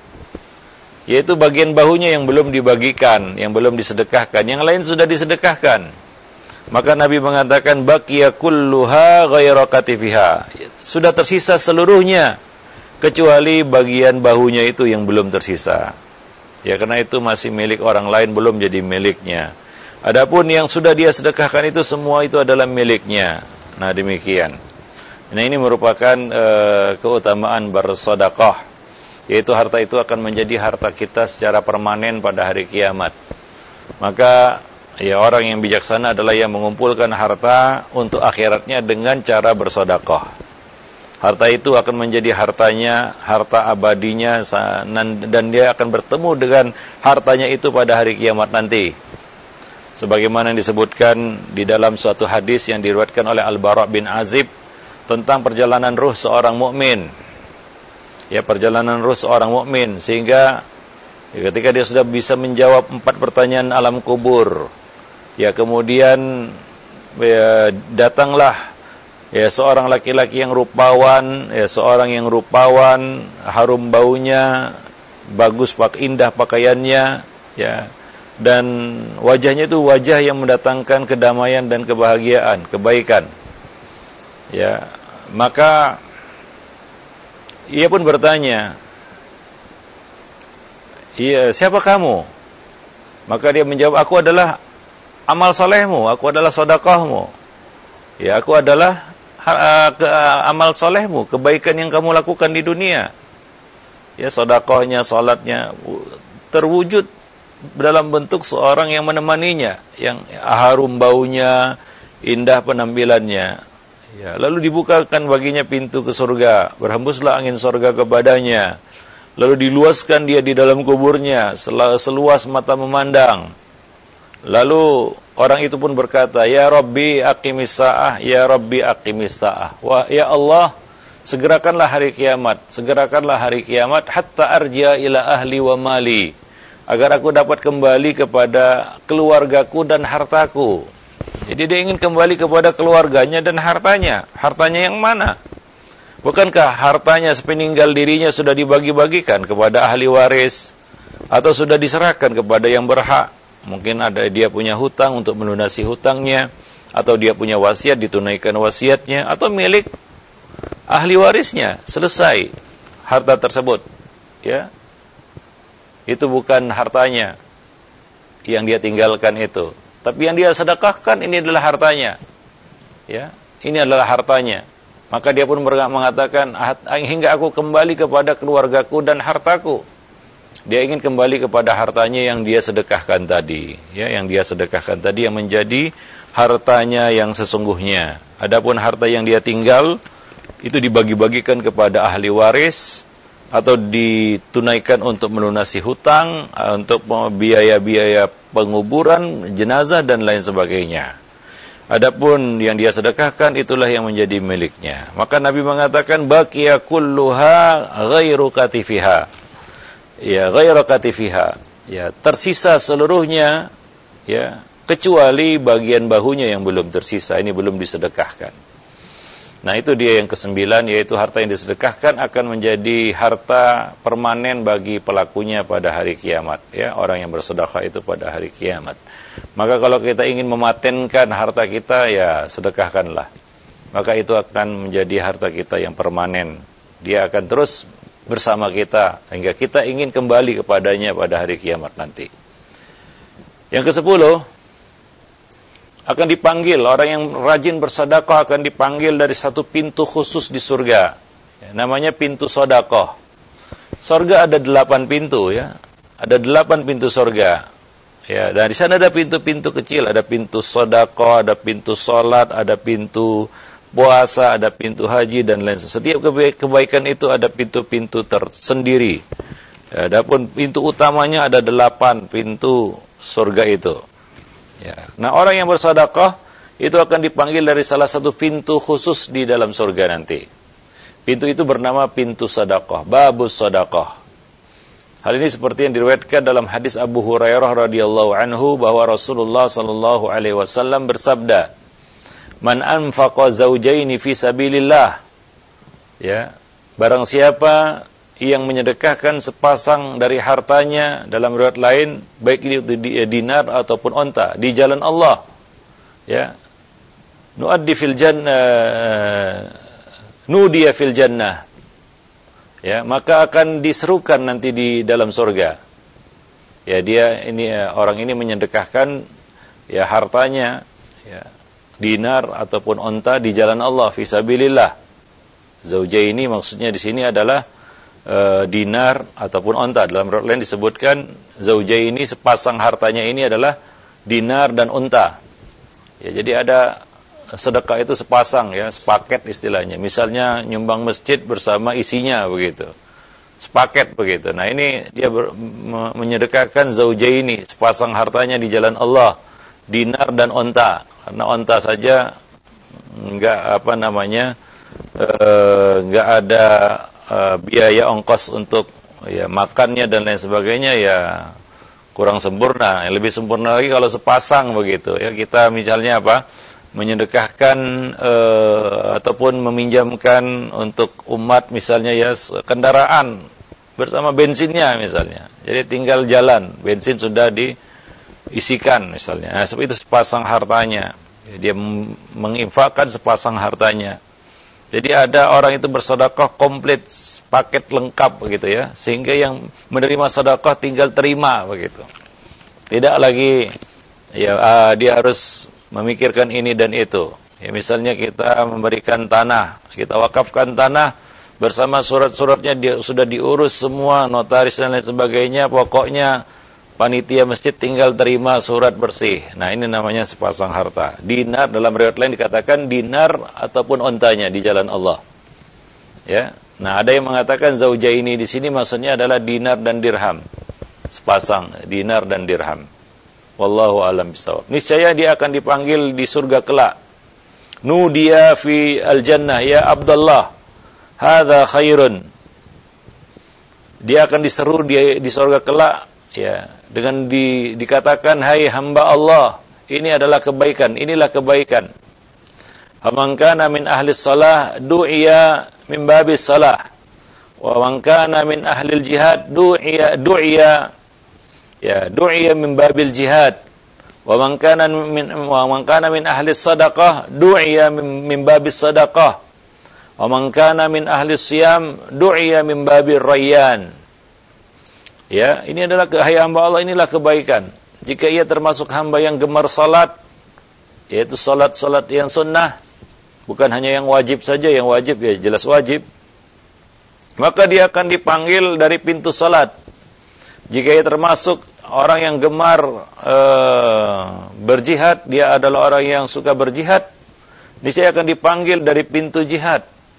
Yaitu bagian bahunya yang belum dibagikan, yang belum disedekahkan, yang lain sudah disedekahkan. Maka Nabi mengatakan baqiya kulluha ghairu katifiha. Sudah tersisa seluruhnya kecuali bagian bahunya itu yang belum tersisa. Ya, karena itu masih milik orang lain, belum jadi miliknya. Adapun yang sudah dia sedekahkan itu semua itu adalah miliknya. Nah, demikian. Nah, ini merupakan uh, keutamaan bersedekah, yaitu harta itu akan menjadi harta kita secara permanen pada hari kiamat. Maka ya, orang yang bijaksana adalah yang mengumpulkan harta untuk akhiratnya dengan cara bersedekah. Harta itu akan menjadi hartanya, harta abadinya, dan dia akan bertemu dengan hartanya itu pada hari kiamat nanti. Sebagaimana yang disebutkan di dalam suatu hadis yang diriwayatkan oleh Al-Bara' bin Azib tentang perjalanan ruh seorang mukmin. Ya, perjalanan ruh seorang mukmin, sehingga ya, ketika dia sudah bisa menjawab empat pertanyaan alam kubur, ya kemudian ya, datanglah ya seorang laki-laki yang rupawan, ya seorang yang rupawan, harum baunya, bagus, pak indah pakaiannya, ya, dan wajahnya itu wajah yang mendatangkan kedamaian dan kebahagiaan, kebaikan. Ya, maka ia pun bertanya, "Iya, siapa kamu?" Maka dia menjawab, "Aku adalah amal solehmu, aku adalah sedekahmu. Ya, aku adalah ha, ke, amal solehmu, kebaikan yang kamu lakukan di dunia." Ya, sedekahnya, salatnya terwujud dalam bentuk seorang yang menemaninya, yang harum baunya, indah penampilannya. Ya, lalu dibukakan baginya pintu ke surga, berhembuslah angin surga kepadanya. Lalu diluaskan dia di dalam kuburnya seluas mata memandang. Lalu orang itu pun berkata, "Ya Rabbi aqimis sa'ah, ya Rabbi aqimis sa'ah." Wah, ya Allah, segerakanlah hari kiamat, segerakanlah hari kiamat hatta arji'a ila ahli wa mali, agar aku dapat kembali kepada keluargaku dan hartaku. Jadi dia ingin kembali kepada keluarganya dan hartanya. Hartanya yang mana? Bukankah hartanya sepeninggal dirinya sudah dibagi-bagikan kepada ahli waris, atau sudah diserahkan kepada yang berhak? Mungkin ada dia punya hutang untuk melunasi hutangnya, atau dia punya wasiat ditunaikan wasiatnya, atau milik ahli warisnya, selesai harta tersebut. Ya, itu bukan hartanya yang dia tinggalkan itu, tapi yang dia sedekahkan ini adalah hartanya. Ya, ini adalah hartanya. Maka dia pun mengatakan, hingga aku kembali kepada keluargaku dan hartaku. Dia ingin kembali kepada hartanya yang dia sedekahkan tadi, ya, yang dia sedekahkan tadi yang menjadi hartanya yang sesungguhnya. Adapun harta yang dia tinggal itu dibagi-bagikan kepada ahli waris, atau ditunaikan untuk melunasi hutang, untuk biaya-biaya penguburan jenazah dan lain sebagainya. Adapun yang dia sedekahkan itulah yang menjadi miliknya. Maka Nabi mengatakan baqiya kulluha ghairu katifiha. Ya, ghairu katifiha. Ya, tersisa seluruhnya ya, kecuali bagian bahunya yang belum tersisa, ini belum disedekahkan. Nah, itu dia yang kesembilan, yaitu harta yang disedekahkan akan menjadi harta permanen bagi pelakunya pada hari kiamat. Ya, orang yang bersedekah itu pada hari kiamat. Maka kalau kita ingin mematenkan harta kita, ya sedekahkanlah. Maka itu akan menjadi harta kita yang permanen. Dia akan terus bersama kita hingga kita ingin kembali kepadanya pada hari kiamat nanti. Yang kesepuluh, akan dipanggil, orang yang rajin bersedekah akan dipanggil dari satu pintu khusus di surga. Ya, namanya pintu sedekah. Surga ada delapan pintu ya. Ada delapan pintu surga. Ya, dan di sana ada pintu-pintu kecil, ada pintu sedekah, ada pintu salat, ada pintu puasa, ada pintu haji dan lain sebagainya. Setiap kebaikan itu ada pintu-pintu tersendiri. Ya, adapun pintu utamanya ada delapan pintu surga itu. Ya. Nah, orang yang bersedekah itu akan dipanggil dari salah satu pintu khusus di dalam surga nanti. Pintu itu bernama pintu sedekah, babus sedekah. Hal ini seperti yang diriwayatkan dalam hadis Abu Hurairah radhiyallahu anhu bahwa Rasulullah sallallahu alaihi wasallam bersabda, "Man anfaqa zawjaini fi sabilillah." Ya, barang siapa yang menyedekahkan sepasang dari hartanya, dalam riwayat lain baik itu dinar ataupun onta di jalan Allah, ya, nuaddi fil jannah, nudiya fil jannah, ya, maka akan diserukan nanti di dalam surga. Ya, dia ini orang ini menyedekahkan ya hartanya, ya, dinar ataupun onta di jalan Allah fi sabilillah. Zaujaini maksudnya di sini adalah Uh, dinar ataupun onta. Dalam riwayat lain disebutkan zaujaini, sepasang hartanya ini adalah dinar dan unta. Ya, jadi ada sedekah itu sepasang ya, sepaket istilahnya. Misalnya nyumbang masjid bersama isinya begitu. Sepaket begitu. Nah, ini dia ber, me, menyedekahkan zaujaini, sepasang hartanya di jalan Allah, dinar dan unta. Karena unta saja enggak apa namanya uh, enggak ada Uh, biaya ongkos untuk ya makannya dan lain sebagainya, ya kurang sempurna. Yang lebih sempurna lagi kalau sepasang begitu ya, kita misalnya apa menyedekahkan uh, ataupun meminjamkan untuk umat misalnya ya kendaraan bersama bensinnya misalnya, jadi tinggal jalan, bensin sudah diisikan misalnya. Nah, seperti itu sepasang hartanya, dia menginfakkan sepasang hartanya. Jadi ada orang itu bersedekah komplit, paket lengkap begitu ya, sehingga yang menerima sedekah tinggal terima begitu. Tidak lagi ya uh, dia harus memikirkan ini dan itu. Ya, misalnya kita memberikan tanah, kita wakafkan tanah bersama surat-suratnya dia sudah diurus semua, notaris dan lain sebagainya, pokoknya panitia masjid tinggal terima surat bersih. Nah, ini namanya sepasang harta. Dinar, dalam riwayat lain dikatakan dinar ataupun ontanya di jalan Allah. Ya. Nah, ada yang mengatakan zaujaini di sini maksudnya adalah dinar dan dirham. Sepasang dinar dan dirham. Wallahu a'lam bishawab. Niscaya dia akan dipanggil di surga kelak. Nudiya fi al-jannah ya Abdullah. Hadza khairun. Dia akan diseru di, di surga kelak ya, dengan di, dikatakan, hai hamba Allah, ini adalah kebaikan, inilah kebaikan. Man kana min ahli salah du'iya min babis salah, wa man kana min ahli jihad du'iya du'iya ya du'iya min babil jihad, wa man kana min wa man kana min ahli sadaqah du'iya min, min babis sadaqah, wa man kana min ahli siyam du'iya min babir rayyan. Ya, ini adalah hai hamba Allah, inilah kebaikan. Jika ia termasuk hamba yang gemar salat, yaitu salat-salat yang sunnah, bukan hanya yang wajib saja, yang wajib ya jelas wajib, maka dia akan dipanggil dari pintu salat. Jika ia termasuk orang yang gemar uh, berjihad, dia adalah orang yang suka berjihad, niscaya akan dipanggil dari pintu jihad.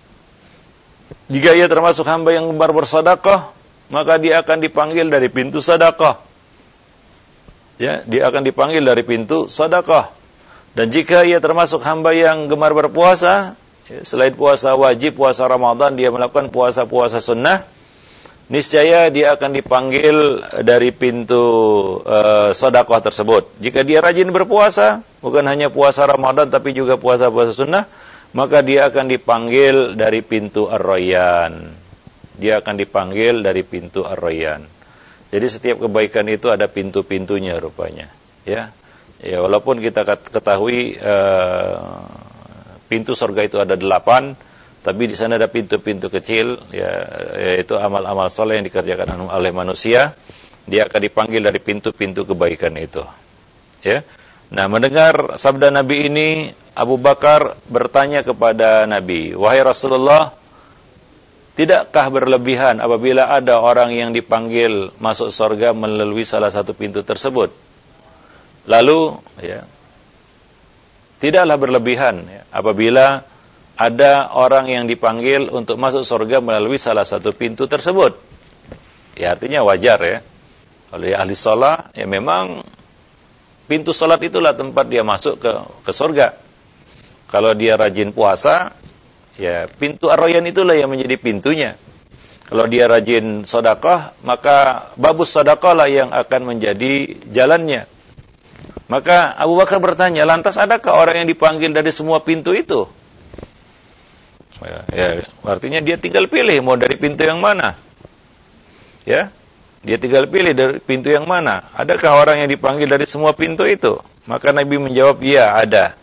Jika ia termasuk hamba yang gemar bersedekah, maka dia akan dipanggil dari pintu sedekah. Ya, dia akan dipanggil dari pintu sedekah. Dan jika ia termasuk hamba yang gemar berpuasa, selain puasa wajib, puasa Ramadan, dia melakukan puasa-puasa sunnah, niscaya dia akan dipanggil dari pintu uh, sedekah tersebut. Jika dia rajin berpuasa, bukan hanya puasa Ramadan tapi juga puasa-puasa sunnah, maka dia akan dipanggil dari pintu Ar-Rayyan. Dia akan dipanggil dari pintu Ar-Rayyan. Jadi setiap kebaikan itu ada pintu-pintunya rupanya, ya. Ya, walaupun kita ketahui uh, pintu surga itu ada delapan, tapi di sana ada pintu-pintu kecil, ya, yaitu amal-amal soleh yang dikerjakan oleh manusia. Dia akan dipanggil dari pintu-pintu kebaikan itu. Ya. Nah, mendengar sabda Nabi ini, Abu Bakar bertanya kepada Nabi, "Wahai Rasulullah, tidakkah berlebihan apabila ada orang yang dipanggil masuk surga melalui salah satu pintu tersebut?" Lalu, ya, tidaklah berlebihan ya, apabila ada orang yang dipanggil untuk masuk surga melalui salah satu pintu tersebut. Ya, artinya wajar ya. Oleh ahli sholat, ya memang pintu sholat itulah tempat dia masuk ke ke surga. Kalau dia rajin puasa, ya pintu Ar-Rayyan itulah yang menjadi pintunya. Kalau dia rajin sedekah, maka babus sedekah lah yang akan menjadi jalannya. Maka Abu Bakar bertanya, lantas adakah orang yang dipanggil dari semua pintu itu? Ya, ya, artinya dia tinggal pilih mau dari pintu yang mana. Ya, dia tinggal pilih dari pintu yang mana. Adakah orang yang dipanggil dari semua pintu itu? Maka Nabi menjawab, ya ada.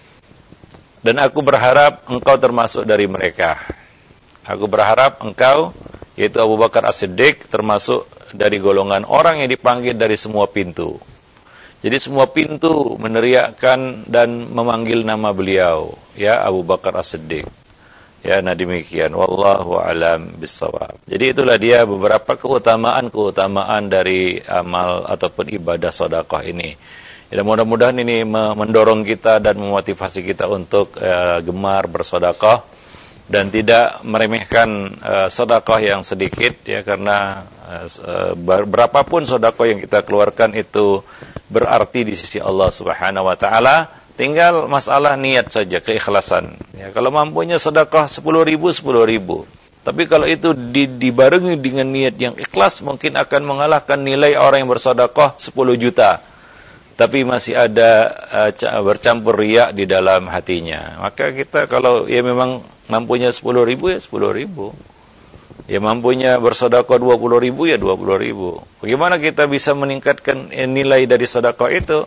Dan aku berharap engkau termasuk dari mereka. Aku berharap engkau, yaitu Abu Bakar As-Siddiq, termasuk dari golongan orang yang dipanggil dari semua pintu. Jadi semua pintu meneriakkan dan memanggil nama beliau, ya Abu Bakar As-Siddiq. Ya, nah demikian. Wallahu a'lam bissawab. Jadi itulah dia beberapa keutamaan-keutamaan dari amal ataupun ibadah sedekah ini. Ya, mudah-mudahan ini mendorong kita dan memotivasi kita untuk uh, gemar bersedekah dan tidak meremehkan uh, sedekah yang sedikit, ya, karena uh, berapapun sedekah yang kita keluarkan itu berarti di sisi Allah Subhanahu wa taala. Tinggal masalah niat saja, keikhlasan. Ya, kalau mampunya sedekah sepuluh ribu, sepuluh ribu. Tapi kalau itu dibarengi dengan niat yang ikhlas, mungkin akan mengalahkan nilai orang yang bersedekah sepuluh juta. Tapi masih ada uh, bercampur riya di dalam hatinya. Maka kita kalau ya memang mampunya sepuluh ribu, ya sepuluh ribu. Ya mampunya bersedekah dua puluh ribu, ya dua puluh ribu. Bagaimana kita bisa meningkatkan nilai dari sedekah itu?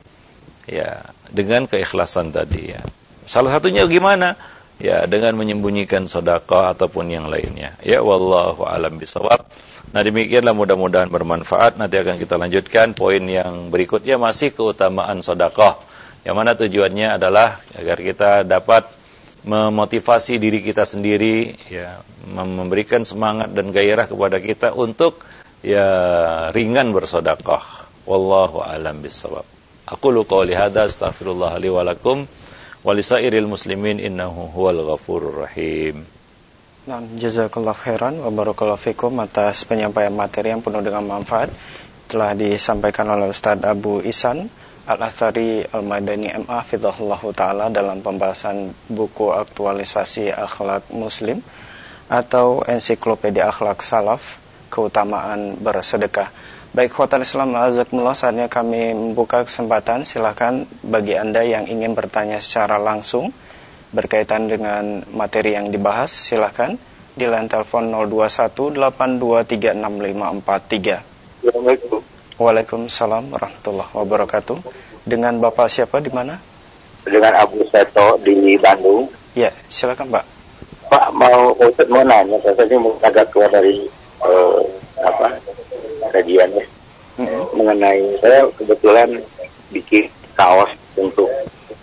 Ya, dengan keikhlasan tadi, ya. Salah satunya gimana? Ya, dengan menyembunyikan sedekah ataupun yang lainnya. Ya, wallahu a'lam bishawab. Nah, demikianlah, mudah-mudahan bermanfaat. Nanti akan kita lanjutkan poin yang berikutnya, masih keutamaan sedekah. Yang mana tujuannya adalah agar kita dapat memotivasi diri kita sendiri, ya, memberikan semangat dan gairah kepada kita untuk ya ringan bersedekah. Wallahu a'lam bishawab. Aqulu qawli hadza astaghfirullah li wa lakum wa lisairil muslimin innahu huwal ghafurur rahim. Nah, jazakallahu khairan wa barakallahu fikum atas penyampaian materi yang penuh dengan manfaat telah disampaikan oleh Ustaz Abu Ihsan Al-Athari Al-Madani M A hafizahullahu taala dalam pembahasan buku aktualisasi akhlak muslim atau ensiklopedia akhlak salaf, keutamaan bersedekah. Baik, khotan Islam azakumullah, saatnya kami membuka kesempatan. Silakan bagi Anda yang ingin bertanya secara langsung berkaitan dengan materi yang dibahas, silakan di line telepon nol dua satu delapan dua tiga enam lima empat tiga. Assalamualaikum. Waalaikumsalam warahmatullahi wabarakatuh. Dengan Bapak siapa, di mana? Dengan Abu Seto di Bandung. Ya, silakan Pak. Pak, mau Ustaz mau nanya, saya mau agak keluar dari uh, apa kajiannya, mm-hmm. mengenai saya kebetulan bikin kaos untuk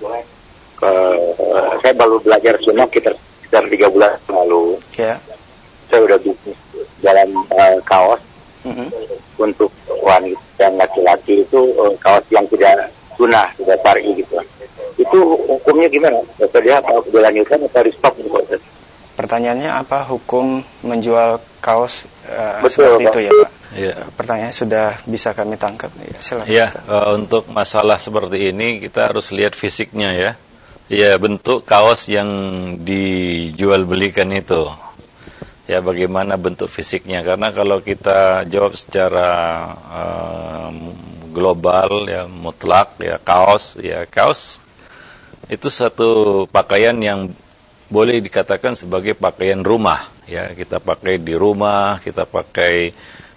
uh, saya baru belajar sunnah sekitar sekitar tiga bulan lalu. Yeah. Saya udah bikin jalan uh, kaos mm-hmm. untuk wanita dan laki-laki itu uh, kaos yang tidak sunnah, tidak syar'i gitu. Itu hukumnya gimana? Atau dia apa dilanjutkan atau di stop gitu? Pertanyaannya apa hukum menjual kaos uh, Betul, seperti Pak. itu ya Pak? Ya. Pertanyaan sudah bisa kami tangkap. Ya, silakan. Ya, uh, untuk masalah seperti ini kita harus lihat fisiknya ya. Ya, bentuk kaos yang dijual belikan itu. Ya, bagaimana bentuk fisiknya? Karena kalau kita jawab secara uh, global ya, mutlak ya, kaos ya, kaos itu satu pakaian yang boleh dikatakan sebagai pakaian rumah ya, kita pakai di rumah, kita pakai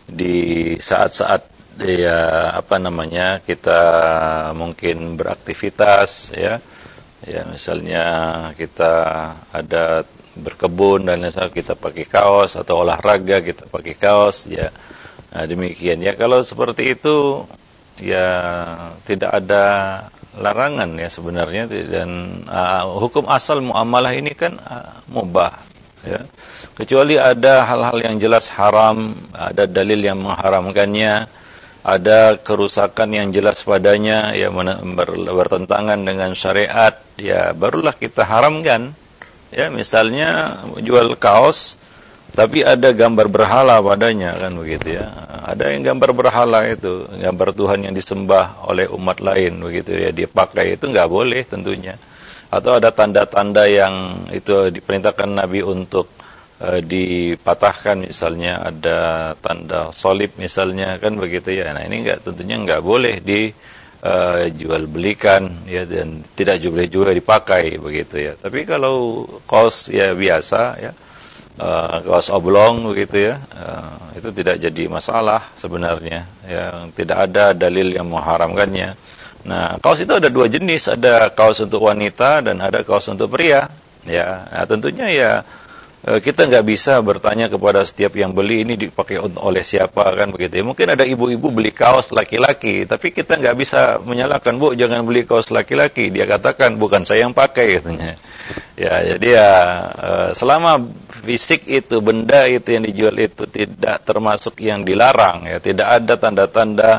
di saat-saat ya apa namanya kita mungkin beraktivitas ya, ya misalnya kita ada berkebun dan misalnya kita pakai kaos, atau olahraga kita pakai kaos ya, nah, demikian ya. Kalau seperti itu ya tidak ada larangan ya sebenarnya, dan uh, hukum asal muamalah ini kan uh, mubah ya, kecuali ada hal-hal yang jelas haram, ada dalil yang mengharamkannya, ada kerusakan yang jelas padanya ya, bertentangan dengan syariat ya, barulah kita haramkan ya. Misalnya jual kaos tapi ada gambar berhala padanya, kan begitu ya. Ada yang gambar berhala itu, gambar Tuhan yang disembah oleh umat lain, begitu ya, dia pakai, itu nggak boleh tentunya. Atau ada tanda-tanda yang itu diperintahkan Nabi untuk uh, dipatahkan, misalnya ada tanda salib misalnya, kan begitu ya. Nah ini nggak, tentunya nggak boleh dijual uh, belikan ya, dan tidak boleh juga dipakai, begitu ya. Tapi kalau kaos ya biasa ya, Uh, kaos oblong begitu ya, uh, itu tidak jadi masalah sebenarnya ya, tidak ada dalil yang mengharamkannya. Nah, kaos itu ada dua jenis, ada kaos untuk wanita dan ada kaos untuk pria ya. Nah, tentunya ya uh, kita nggak bisa bertanya kepada setiap yang beli ini dipakai oleh siapa, kan begitu ya. Mungkin ada ibu-ibu beli kaos laki-laki, tapi kita nggak bisa menyalahkan, Bu jangan beli kaos laki-laki, dia katakan bukan saya yang pakai katanya. Ya, jadi ya selama fisik itu, benda itu yang dijual itu tidak termasuk yang dilarang ya, tidak ada tanda-tanda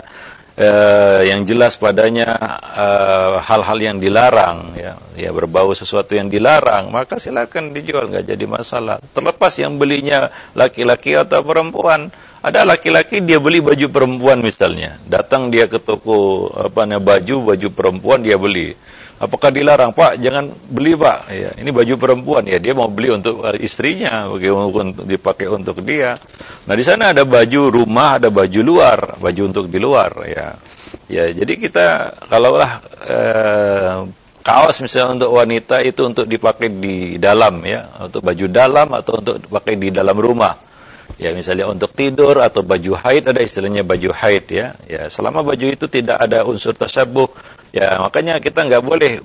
eh, yang jelas padanya eh, hal-hal yang dilarang ya, ya berbau sesuatu yang dilarang, maka silakan dijual, nggak jadi masalah. Terlepas yang belinya laki-laki atau perempuan. Ada laki-laki dia beli baju perempuan misalnya, datang dia ke toko apa namanya baju baju perempuan dia beli. Apakah dilarang? Pak, jangan beli Pak. Ya, ini baju perempuan ya, dia mau beli untuk istrinya, untuk dipakai untuk dia. Nah di sana ada baju rumah, ada baju luar, baju untuk di luar ya. Ya jadi kita kalaulah eh, kaos misalnya untuk wanita itu untuk dipakai di dalam ya, untuk baju dalam atau untuk dipakai di dalam rumah. Ya misalnya untuk tidur atau baju haid, ada istilahnya baju haid ya. Ya selama baju itu tidak ada unsur tasyabuh, ya makanya kita nggak boleh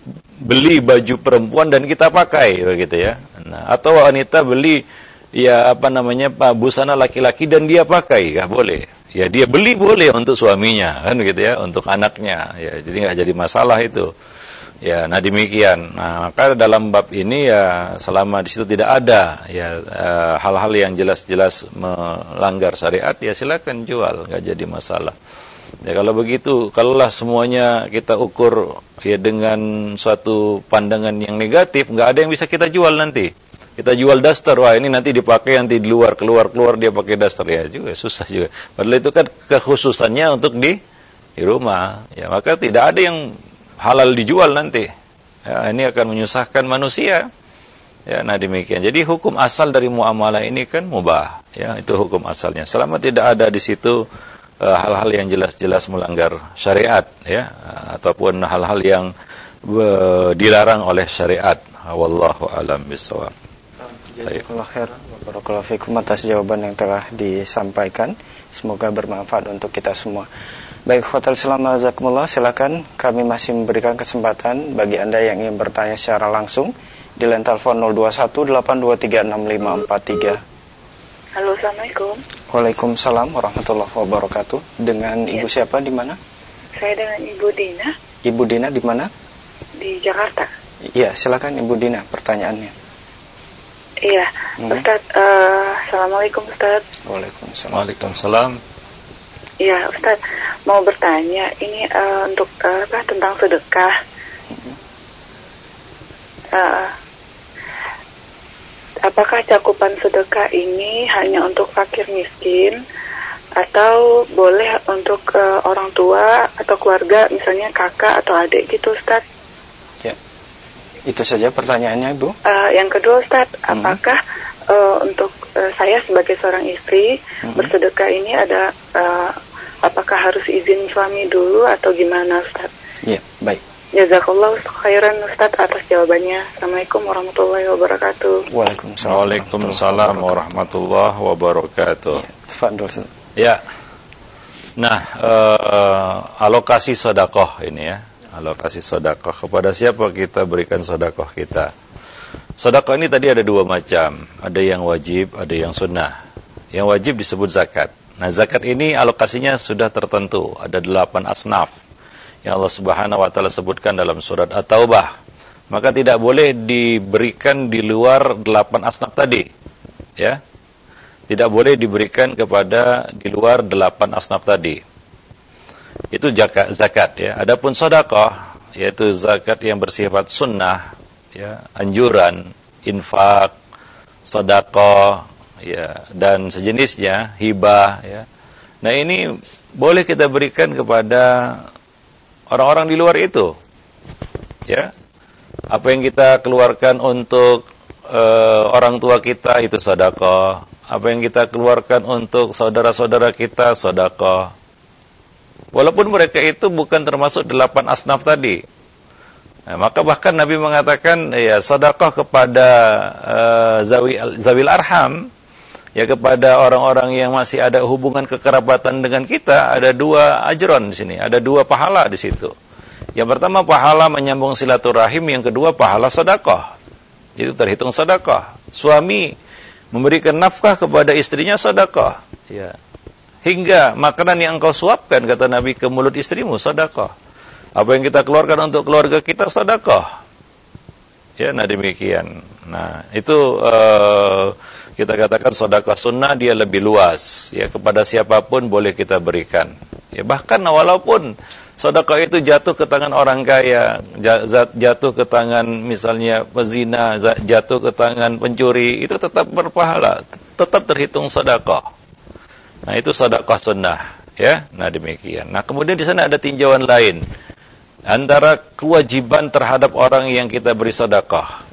beli baju perempuan dan kita pakai begitu ya. Nah, atau wanita beli ya apa namanya busana laki-laki dan dia pakai, nggak boleh. Ya dia beli boleh untuk suaminya kan gitu ya, untuk anaknya ya, jadi nggak jadi masalah itu. Ya, nah demikian. Nah, maka dalam bab ini ya selama di situ tidak ada ya uh, hal-hal yang jelas-jelas melanggar syariat, ya silakan jual, nggak jadi masalah. Ya kalau begitu, kalaulah semuanya kita ukur ya dengan suatu pandangan yang negatif, nggak ada yang bisa kita jual nanti. Kita jual daster, wah ini nanti dipakai, nanti di luar keluar keluar dia pakai daster, ya juga susah juga. Padahal itu kan kekhususannya untuk di di rumah. Ya maka tidak ada yang halal dijual nanti. Ya, ini akan menyusahkan manusia. Ya, nah demikian. Jadi hukum asal dari muamalah ini kan mubah. Ya, itu hukum asalnya. Selama tidak ada di situ uh, hal-hal yang jelas-jelas melanggar syariat, ya, uh, ataupun hal-hal yang uh, dilarang oleh syariat. Wallahu a'lam bishawab. Jazakallahu khairan wa barakallahu fikum atas jawaban yang telah disampaikan. Semoga bermanfaat untuk kita semua. Baik, Khotel Islam Azakumullah, silakan kami masih memberikan kesempatan bagi Anda yang ingin bertanya secara langsung di line telepon nol dua satu delapan dua tiga enam lima empat tiga. Halo, Assalamualaikum. Waalaikumsalam warahmatullahi wabarakatuh. Dengan ya. Ibu siapa, di mana? Saya dengan Ibu Dina. Ibu Dina di mana? Di Jakarta. Iya, silakan Ibu Dina, pertanyaannya. Iya, hmm. Ustaz, uh, Assalamualaikum Ustaz. Waalaikumsalam. Waalaikumsalam. Iya, Ustaz, mau bertanya ini uh, untuk uh, apa tentang sedekah. Uh, apakah cakupan sedekah ini hanya untuk fakir miskin atau boleh untuk uh, orang tua atau keluarga, misalnya kakak atau adik gitu, Ustaz? Ya, itu saja pertanyaannya, Ibu. Uh, yang kedua, Ustaz, hmm. apakah uh, untuk uh, saya sebagai seorang istri hmm. bersedekah ini ada uh, apakah harus izin suami dulu atau gimana, Ustaz? Ya, baik. Jazakallahu khairan, Ustaz, atas jawabannya. Assalamualaikum warahmatullahi wabarakatuh. Waalaikumsalam, Waalaikumsalam warahmatullahi wabarakatuh. Ya, tafadhol, Ustaz. Ya. Nah, uh, alokasi sedekah ini ya. Alokasi sedekah, kepada siapa kita berikan sedekah kita? Sedekah ini tadi ada dua macam. Ada yang wajib, ada yang sunnah. Yang wajib disebut zakat. Nah, zakat ini alokasinya sudah tertentu. Ada delapan asnaf yang Allah Subhanahu wa taala sebutkan dalam surat At-Taubah. Maka tidak boleh diberikan di luar delapan asnaf tadi. Ya. Tidak boleh diberikan kepada di luar delapan asnaf tadi. Itu zakat, zakat ya. Adapun sedekah yaitu zakat yang bersifat sunnah ya, anjuran, infak, sedekah ya, dan sejenisnya, hibah ya. Nah, ini boleh kita berikan kepada orang-orang di luar itu. Ya. Apa yang kita keluarkan untuk uh, orang tua kita itu sedekah. Apa yang kita keluarkan untuk saudara-saudara kita sedekah. Walaupun mereka itu bukan termasuk delapan asnaf tadi. Nah, maka bahkan Nabi mengatakan ya sedekah kepada uh, zawi, zawil arham, ya kepada orang-orang yang masih ada hubungan kekerabatan dengan kita, ada dua ajron di sini, ada dua pahala di situ. Yang pertama pahala menyambung silaturahim, yang kedua pahala sedekah. Itu terhitung sedekah. Suami memberikan nafkah kepada istrinya sedekah, ya. Hingga makanan yang engkau suapkan, kata Nabi, ke mulut istrimu sedekah. Apa yang kita keluarkan untuk keluarga kita sedekah. Ya, nah demikian. Nah, itu uh, kita katakan sedekah sunnah, dia lebih luas. Ya, kepada siapapun boleh kita berikan. Ya, bahkan walaupun sedekah itu jatuh ke tangan orang kaya, jatuh ke tangan misalnya pezina, jatuh ke tangan pencuri, itu tetap berpahala, tetap terhitung sedekah. Nah, itu sedekah sunnah, ya. Nah, demikian. Nah, kemudian di sana ada tinjauan lain antara kewajiban terhadap orang yang kita beri sedekah.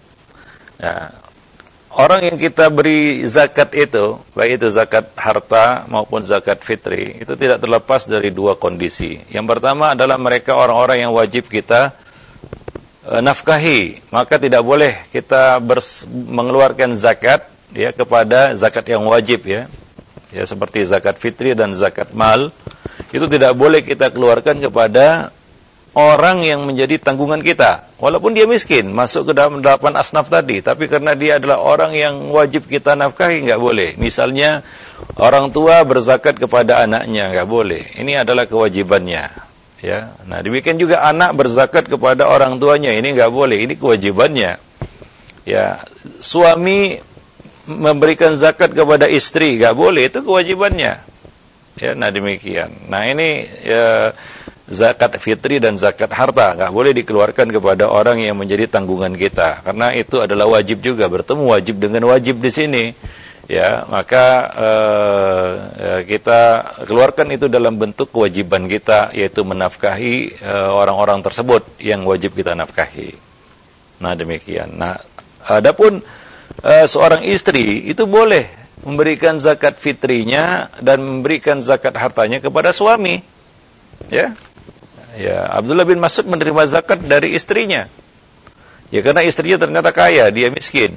Nah, orang yang kita beri zakat itu, baik itu zakat harta maupun zakat fitri, itu tidak terlepas dari dua kondisi. Yang pertama adalah mereka orang-orang yang wajib kita e, nafkahi. Maka tidak boleh kita bers- mengeluarkan zakat ya kepada zakat yang wajib ya. Ya seperti zakat fitri dan zakat mal, itu tidak boleh kita keluarkan kepada orang yang menjadi tanggungan kita, walaupun dia miskin, masuk ke dalam delapan asnaf tadi, tapi karena dia adalah orang yang wajib kita nafkahi, nggak boleh. Misalnya orang tua berzakat kepada anaknya, nggak boleh. Ini adalah kewajibannya. Ya, nah demikian juga anak berzakat kepada orang tuanya, ini nggak boleh. Ini kewajibannya. Ya, suami memberikan zakat kepada istri, nggak boleh. Itu kewajibannya. Ya, nah demikian. Nah ini ya, zakat fitri dan zakat harta nggak boleh dikeluarkan kepada orang yang menjadi tanggungan kita, karena itu adalah wajib juga, bertemu wajib dengan wajib di sini, ya maka uh, kita keluarkan itu dalam bentuk kewajiban kita, yaitu menafkahi uh, orang-orang tersebut yang wajib kita nafkahi. Nah demikian. Nah adapun uh, seorang istri itu boleh memberikan zakat fitrinya dan memberikan zakat hartanya kepada suami, ya. Ya, Abdullah bin Mas'ud menerima zakat dari istrinya. Ya, karena istrinya ternyata kaya, dia miskin.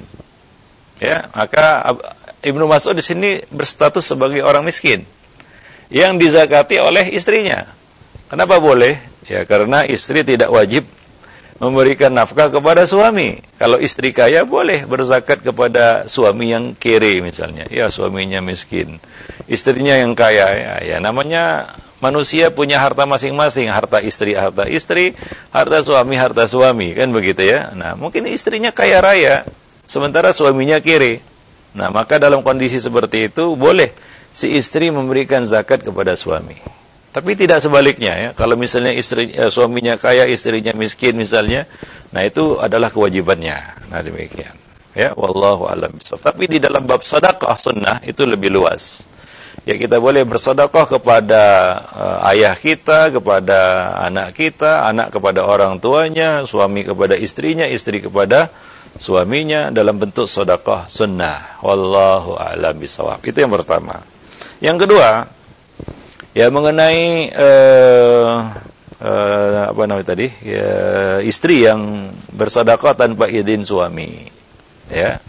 Ya, maka Ibnu Mas'ud di sini berstatus sebagai orang miskin yang dizakati oleh istrinya. Kenapa boleh? Ya, karena istri tidak wajib memberikan nafkah kepada suami. Kalau istri kaya boleh berzakat kepada suami yang kere misalnya. Ya, suaminya miskin. Istrinya yang kaya, ya, ya namanya manusia punya harta masing-masing, harta istri, harta istri, harta suami, harta suami, kan begitu ya. Nah, mungkin istrinya kaya raya, sementara suaminya kere. Nah, maka dalam kondisi seperti itu, boleh si istri memberikan zakat kepada suami. Tapi tidak sebaliknya ya. Kalau misalnya istri, eh, suaminya kaya, istrinya miskin misalnya, nah itu adalah kewajibannya. Nah, demikian. Ya, wallahu a'lam bishawab. Tapi di dalam bab sedekah sunnah itu lebih luas. Ya kita boleh bersedekah kepada uh, ayah kita, kepada anak kita, anak kepada orang tuanya, suami kepada istrinya, istri kepada suaminya dalam bentuk sedekah sunnah. Wallahu a'lam bishawab. Itu yang pertama. Yang kedua, ya mengenai uh, uh, apa namanya tadi? Ya, istri yang bersedekah tanpa izin suami. Ya.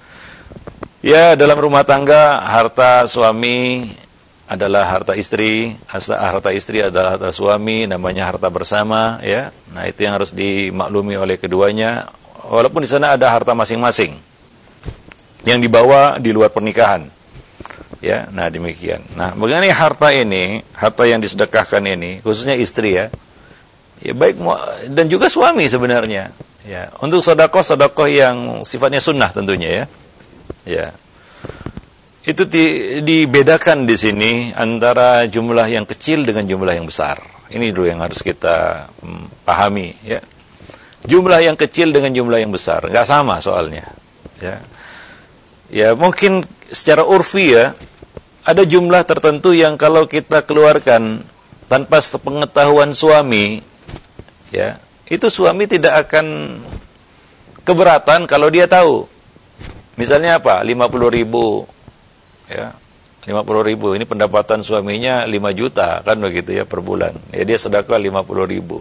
Ya, dalam rumah tangga, harta suami adalah harta istri, harta istri adalah harta suami, namanya harta bersama, ya. Nah, itu yang harus dimaklumi oleh keduanya, walaupun di sana ada harta masing-masing yang dibawa di luar pernikahan. Ya, nah demikian. Nah, mengenai harta ini, harta yang disedekahkan ini, khususnya istri ya. Ya baik, dan juga suami sebenarnya. Ya, untuk sedekah-sedekah yang sifatnya sunnah tentunya ya. Ya, itu di, dibedakan di sini antara jumlah yang kecil dengan jumlah yang besar. Ini dulu yang harus kita hmm, pahami. Ya, jumlah yang kecil dengan jumlah yang besar nggak sama soalnya. Ya, ya mungkin secara urfi ya ada jumlah tertentu yang kalau kita keluarkan tanpa sepengetahuan suami, ya itu suami tidak akan keberatan kalau dia tahu. Misalnya apa? lima puluh ribu. Ya, lima puluh ribu. Ini pendapatan suaminya lima juta. Kan begitu ya per bulan. Ya dia sedekah lima puluh ribu.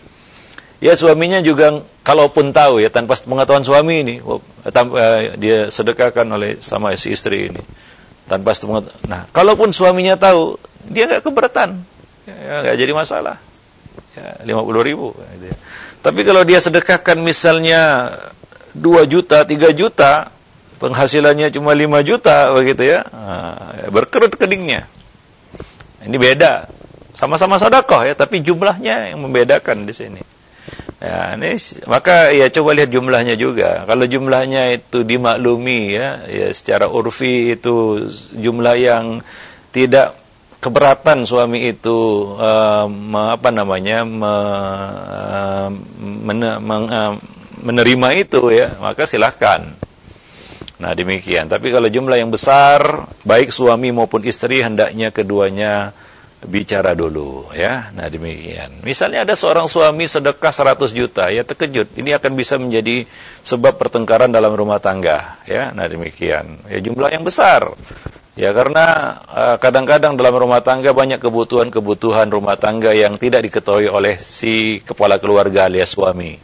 Ya suaminya juga kalaupun tahu ya tanpa pengetahuan suami ini. Tanpa, dia sedekahkan oleh sama si istri ini. Tanpa pengetahuan. Nah, kalaupun suaminya tahu, dia nggak keberatan. Ya, nggak jadi masalah. Ya, lima puluh ribu. Tapi kalau dia sedekahkan misalnya dua juta, tiga juta, penghasilannya cuma lima juta begitu ya, nah, berkerut keningnya. Ini beda, sama-sama sedekah ya, tapi jumlahnya yang membedakan di sini. Ya, ini maka ya coba lihat jumlahnya juga. Kalau jumlahnya itu dimaklumi ya, ya secara urfi itu jumlah yang tidak keberatan suami itu uh, me, apa namanya me, uh, men, men, uh, menerima itu ya, maka silahkan. Nah demikian. Tapi kalau jumlah yang besar, baik suami maupun istri hendaknya keduanya bicara dulu ya. Nah demikian. Misalnya ada seorang suami sedekah seratus juta, ya terkejut. Ini akan bisa menjadi sebab pertengkaran dalam rumah tangga ya. Nah demikian. Ya jumlah yang besar. Ya karena uh, kadang-kadang dalam rumah tangga banyak kebutuhan-kebutuhan rumah tangga yang tidak diketahui oleh si kepala keluarga alias suami.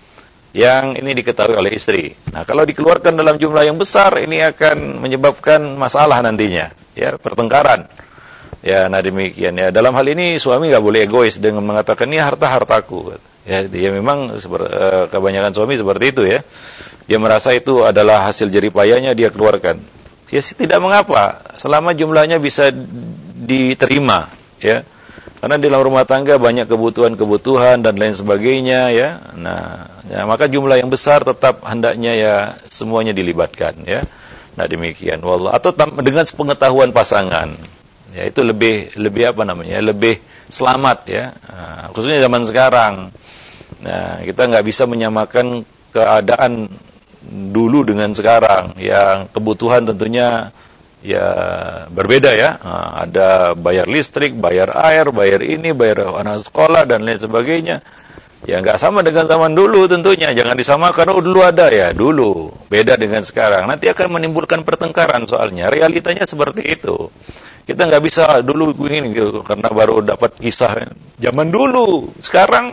Yang ini diketahui oleh istri. Nah, kalau dikeluarkan dalam jumlah yang besar, ini akan menyebabkan masalah nantinya, ya, pertengkaran. Ya, nah demikian ya. Dalam hal ini suami nggak boleh egois dengan mengatakan ini harta hartaku. Ya, dia memang seper, uh, kebanyakan suami seperti itu ya. Dia merasa itu adalah hasil jeripayanya dia keluarkan. Ya, tidak mengapa, selama jumlahnya bisa diterima, ya. Karena di dalam rumah tangga banyak kebutuhan-kebutuhan dan lain sebagainya ya. Nah, ya, maka jumlah yang besar tetap hendaknya ya semuanya dilibatkan ya. Nah, demikian wallah atau dengan pengetahuan pasangan. Ya itu lebih lebih apa namanya? Lebih selamat ya. Nah, khususnya zaman sekarang. Nah, kita nggak bisa menyamakan keadaan dulu dengan sekarang. Yang kebutuhan tentunya ya berbeda ya, nah, ada bayar listrik, bayar air, bayar ini, bayar anak sekolah dan lain sebagainya. Ya nggak sama dengan zaman dulu tentunya, jangan disamakan. Oh dulu ada ya, dulu beda dengan sekarang. Nanti akan menimbulkan pertengkaran soalnya. Realitanya seperti itu. Kita nggak bisa dulu begini gitu, karena baru dapat kisah zaman dulu. Sekarang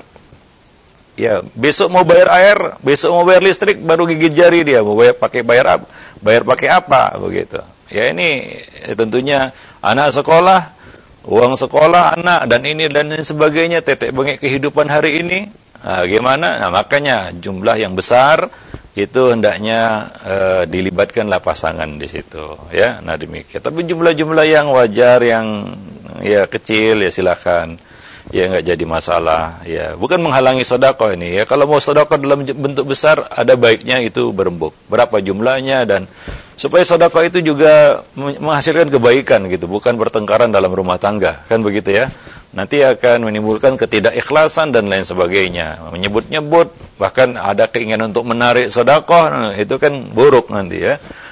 ya besok mau bayar air, besok mau bayar listrik, baru gigit jari dia mau bayar pakai bayar apa, bayar pakai apa begitu. Ya ini tentunya anak sekolah, uang sekolah anak, dan ini dan lain sebagainya, tetek bengek kehidupan hari ini. Nah, gimana? Nah, makanya jumlah yang besar itu hendaknya uh, dilibatkanlah pasangan di situ. Ya, nah demikian. Tapi jumlah-jumlah yang wajar, yang ya kecil, ya silakan. Ya nggak jadi masalah. Ya bukan menghalangi sedekah ini. Ya kalau mau sedekah dalam bentuk besar, ada baiknya itu berembuk. Berapa jumlahnya dan supaya sedekah itu juga menghasilkan kebaikan gitu, bukan pertengkaran dalam rumah tangga, kan begitu ya. Nanti akan menimbulkan ketidakikhlasan dan lain sebagainya. Menyebut-nyebut, bahkan ada keinginan untuk menarik sedekah, itu kan buruk nanti ya.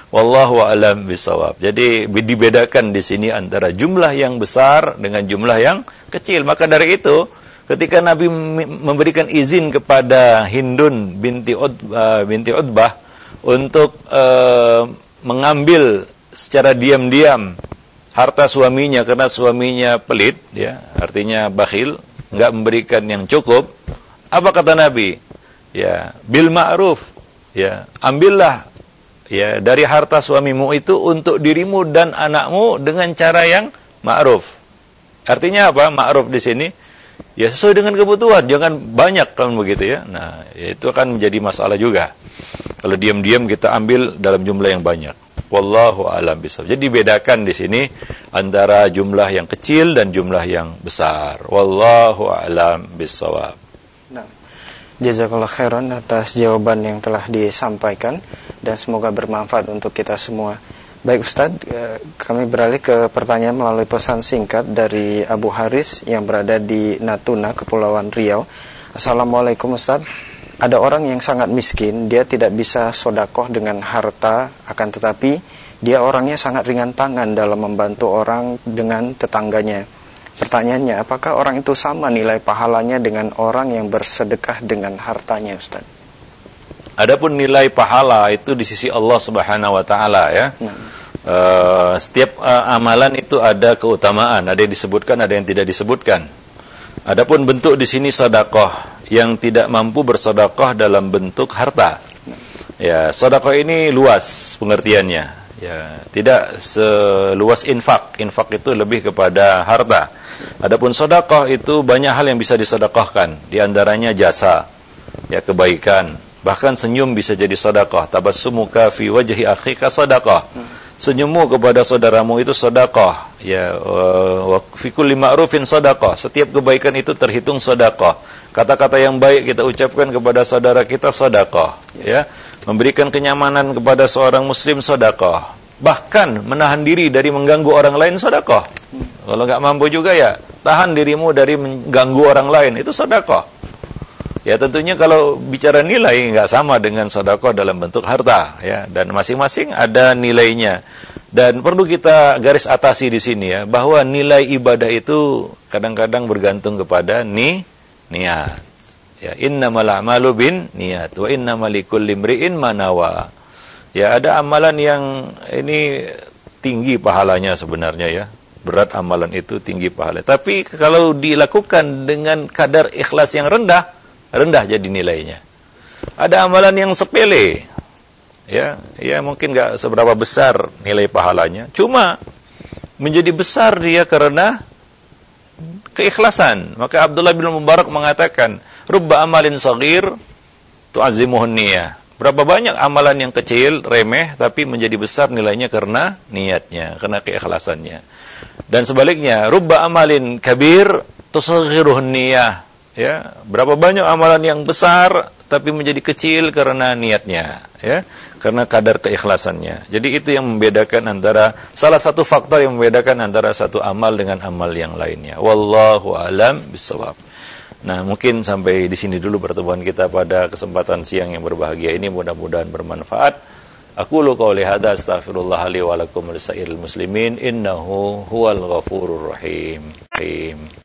Wallahu a'lam bishawab. Jadi dibedakan di sini antara jumlah yang besar dengan jumlah yang kecil. Maka dari itu, ketika Nabi memberikan izin kepada Hindun binti Utbah, binti Utbah untuk uh, mengambil secara diam-diam harta suaminya karena suaminya pelit, ya, artinya bakhil, enggak memberikan yang cukup. Apa kata Nabi? Ya, bil ma'ruf. Ya, ambillah ya dari harta suamimu itu untuk dirimu dan anakmu dengan cara yang ma'ruf. Artinya apa? Ma'ruf di sini ya sesuai dengan kebutuhan, jangan banyak kan begitu ya. Nah, ya, itu akan menjadi masalah juga. Kalau diam-diam kita ambil dalam jumlah yang banyak. Wallahu a'lam bishawab. Jadi bedakan di sini antara jumlah yang kecil dan jumlah yang besar. Wallahu a'lam bishawab. Nah, jazakallah khairan atas jawaban yang telah disampaikan dan semoga bermanfaat untuk kita semua. Baik Ustadz, kami beralih ke pertanyaan melalui pesan singkat dari Abu Haris yang berada di Natuna, Kepulauan Riau. Assalamualaikum Ustadz, ada orang yang sangat miskin, dia tidak bisa sodakoh dengan harta, akan tetapi dia orangnya sangat ringan tangan dalam membantu orang dengan tetangganya. Pertanyaannya, apakah orang itu sama nilai pahalanya dengan orang yang bersedekah dengan hartanya Ustadz? Adapun nilai pahala itu di sisi Allah Subhanahu wa taala ya. Hmm. Uh, setiap uh, amalan itu ada keutamaan, ada yang disebutkan, ada yang tidak disebutkan. Adapun bentuk di sini sedekah yang tidak mampu bersedekah dalam bentuk harta. Ya, sedekah ini luas pengertiannya. Ya, tidak seluas infak. Infak itu lebih kepada harta. Adapun sedekah itu banyak hal yang bisa disedekahkan, di antaranya jasa, ya kebaikan. Bahkan senyum bisa jadi sedekah. Tabassumuka fi wajhi akhika sedekah. Senyummu kepada saudaramu itu sedekah. Ya, wa fi kulli ma'rufin sedekah. Setiap kebaikan itu terhitung sedekah. Kata-kata yang baik kita ucapkan kepada saudara kita sedekah. Ya, memberikan kenyamanan kepada seorang muslim sedekah. Bahkan menahan diri dari mengganggu orang lain sedekah. Kalau enggak mampu juga ya, tahan dirimu dari mengganggu orang lain, itu sedekah. Ya tentunya kalau bicara nilai nggak sama dengan sedekah dalam bentuk harta ya, dan masing-masing ada nilainya. Dan perlu kita garis atasi di sini ya, bahwa nilai ibadah itu kadang-kadang bergantung kepada ni niat. Ya, innamal a'malu bin niat wa innamal likulli imri'in ma nawa. Ya, ada amalan yang ini tinggi pahalanya sebenarnya ya. Berat amalan itu, tinggi pahala. Tapi kalau dilakukan dengan kadar ikhlas yang rendah, rendah jadi nilainya. Ada amalan yang sepele, ya, ya mungkin nggak seberapa besar nilai pahalanya. Cuma menjadi besar dia karena keikhlasan. Maka Abdullah bin Mubarak mengatakan, "Rubba amalin saghir tu'azzimuhun niyah." Berapa banyak amalan yang kecil, remeh, tapi menjadi besar nilainya karena niatnya, karena keikhlasannya. Dan sebaliknya, rubba amalin kabir tusaghiruhun niyah. Ya, berapa banyak amalan yang besar tapi menjadi kecil karena niatnya, ya, karena kadar keikhlasannya. Jadi itu yang membedakan antara, salah satu faktor yang membedakan antara satu amal dengan amal yang lainnya. Wallahu a'lam bishawab. Nah, mungkin sampai di sini dulu pertemuan kita pada kesempatan siang yang berbahagia ini, mudah-mudahan bermanfaat. Aqulu qouli hadza astaghfirullah li wa lakum wa lisairil muslimin innahu huwal ghafurur rahim.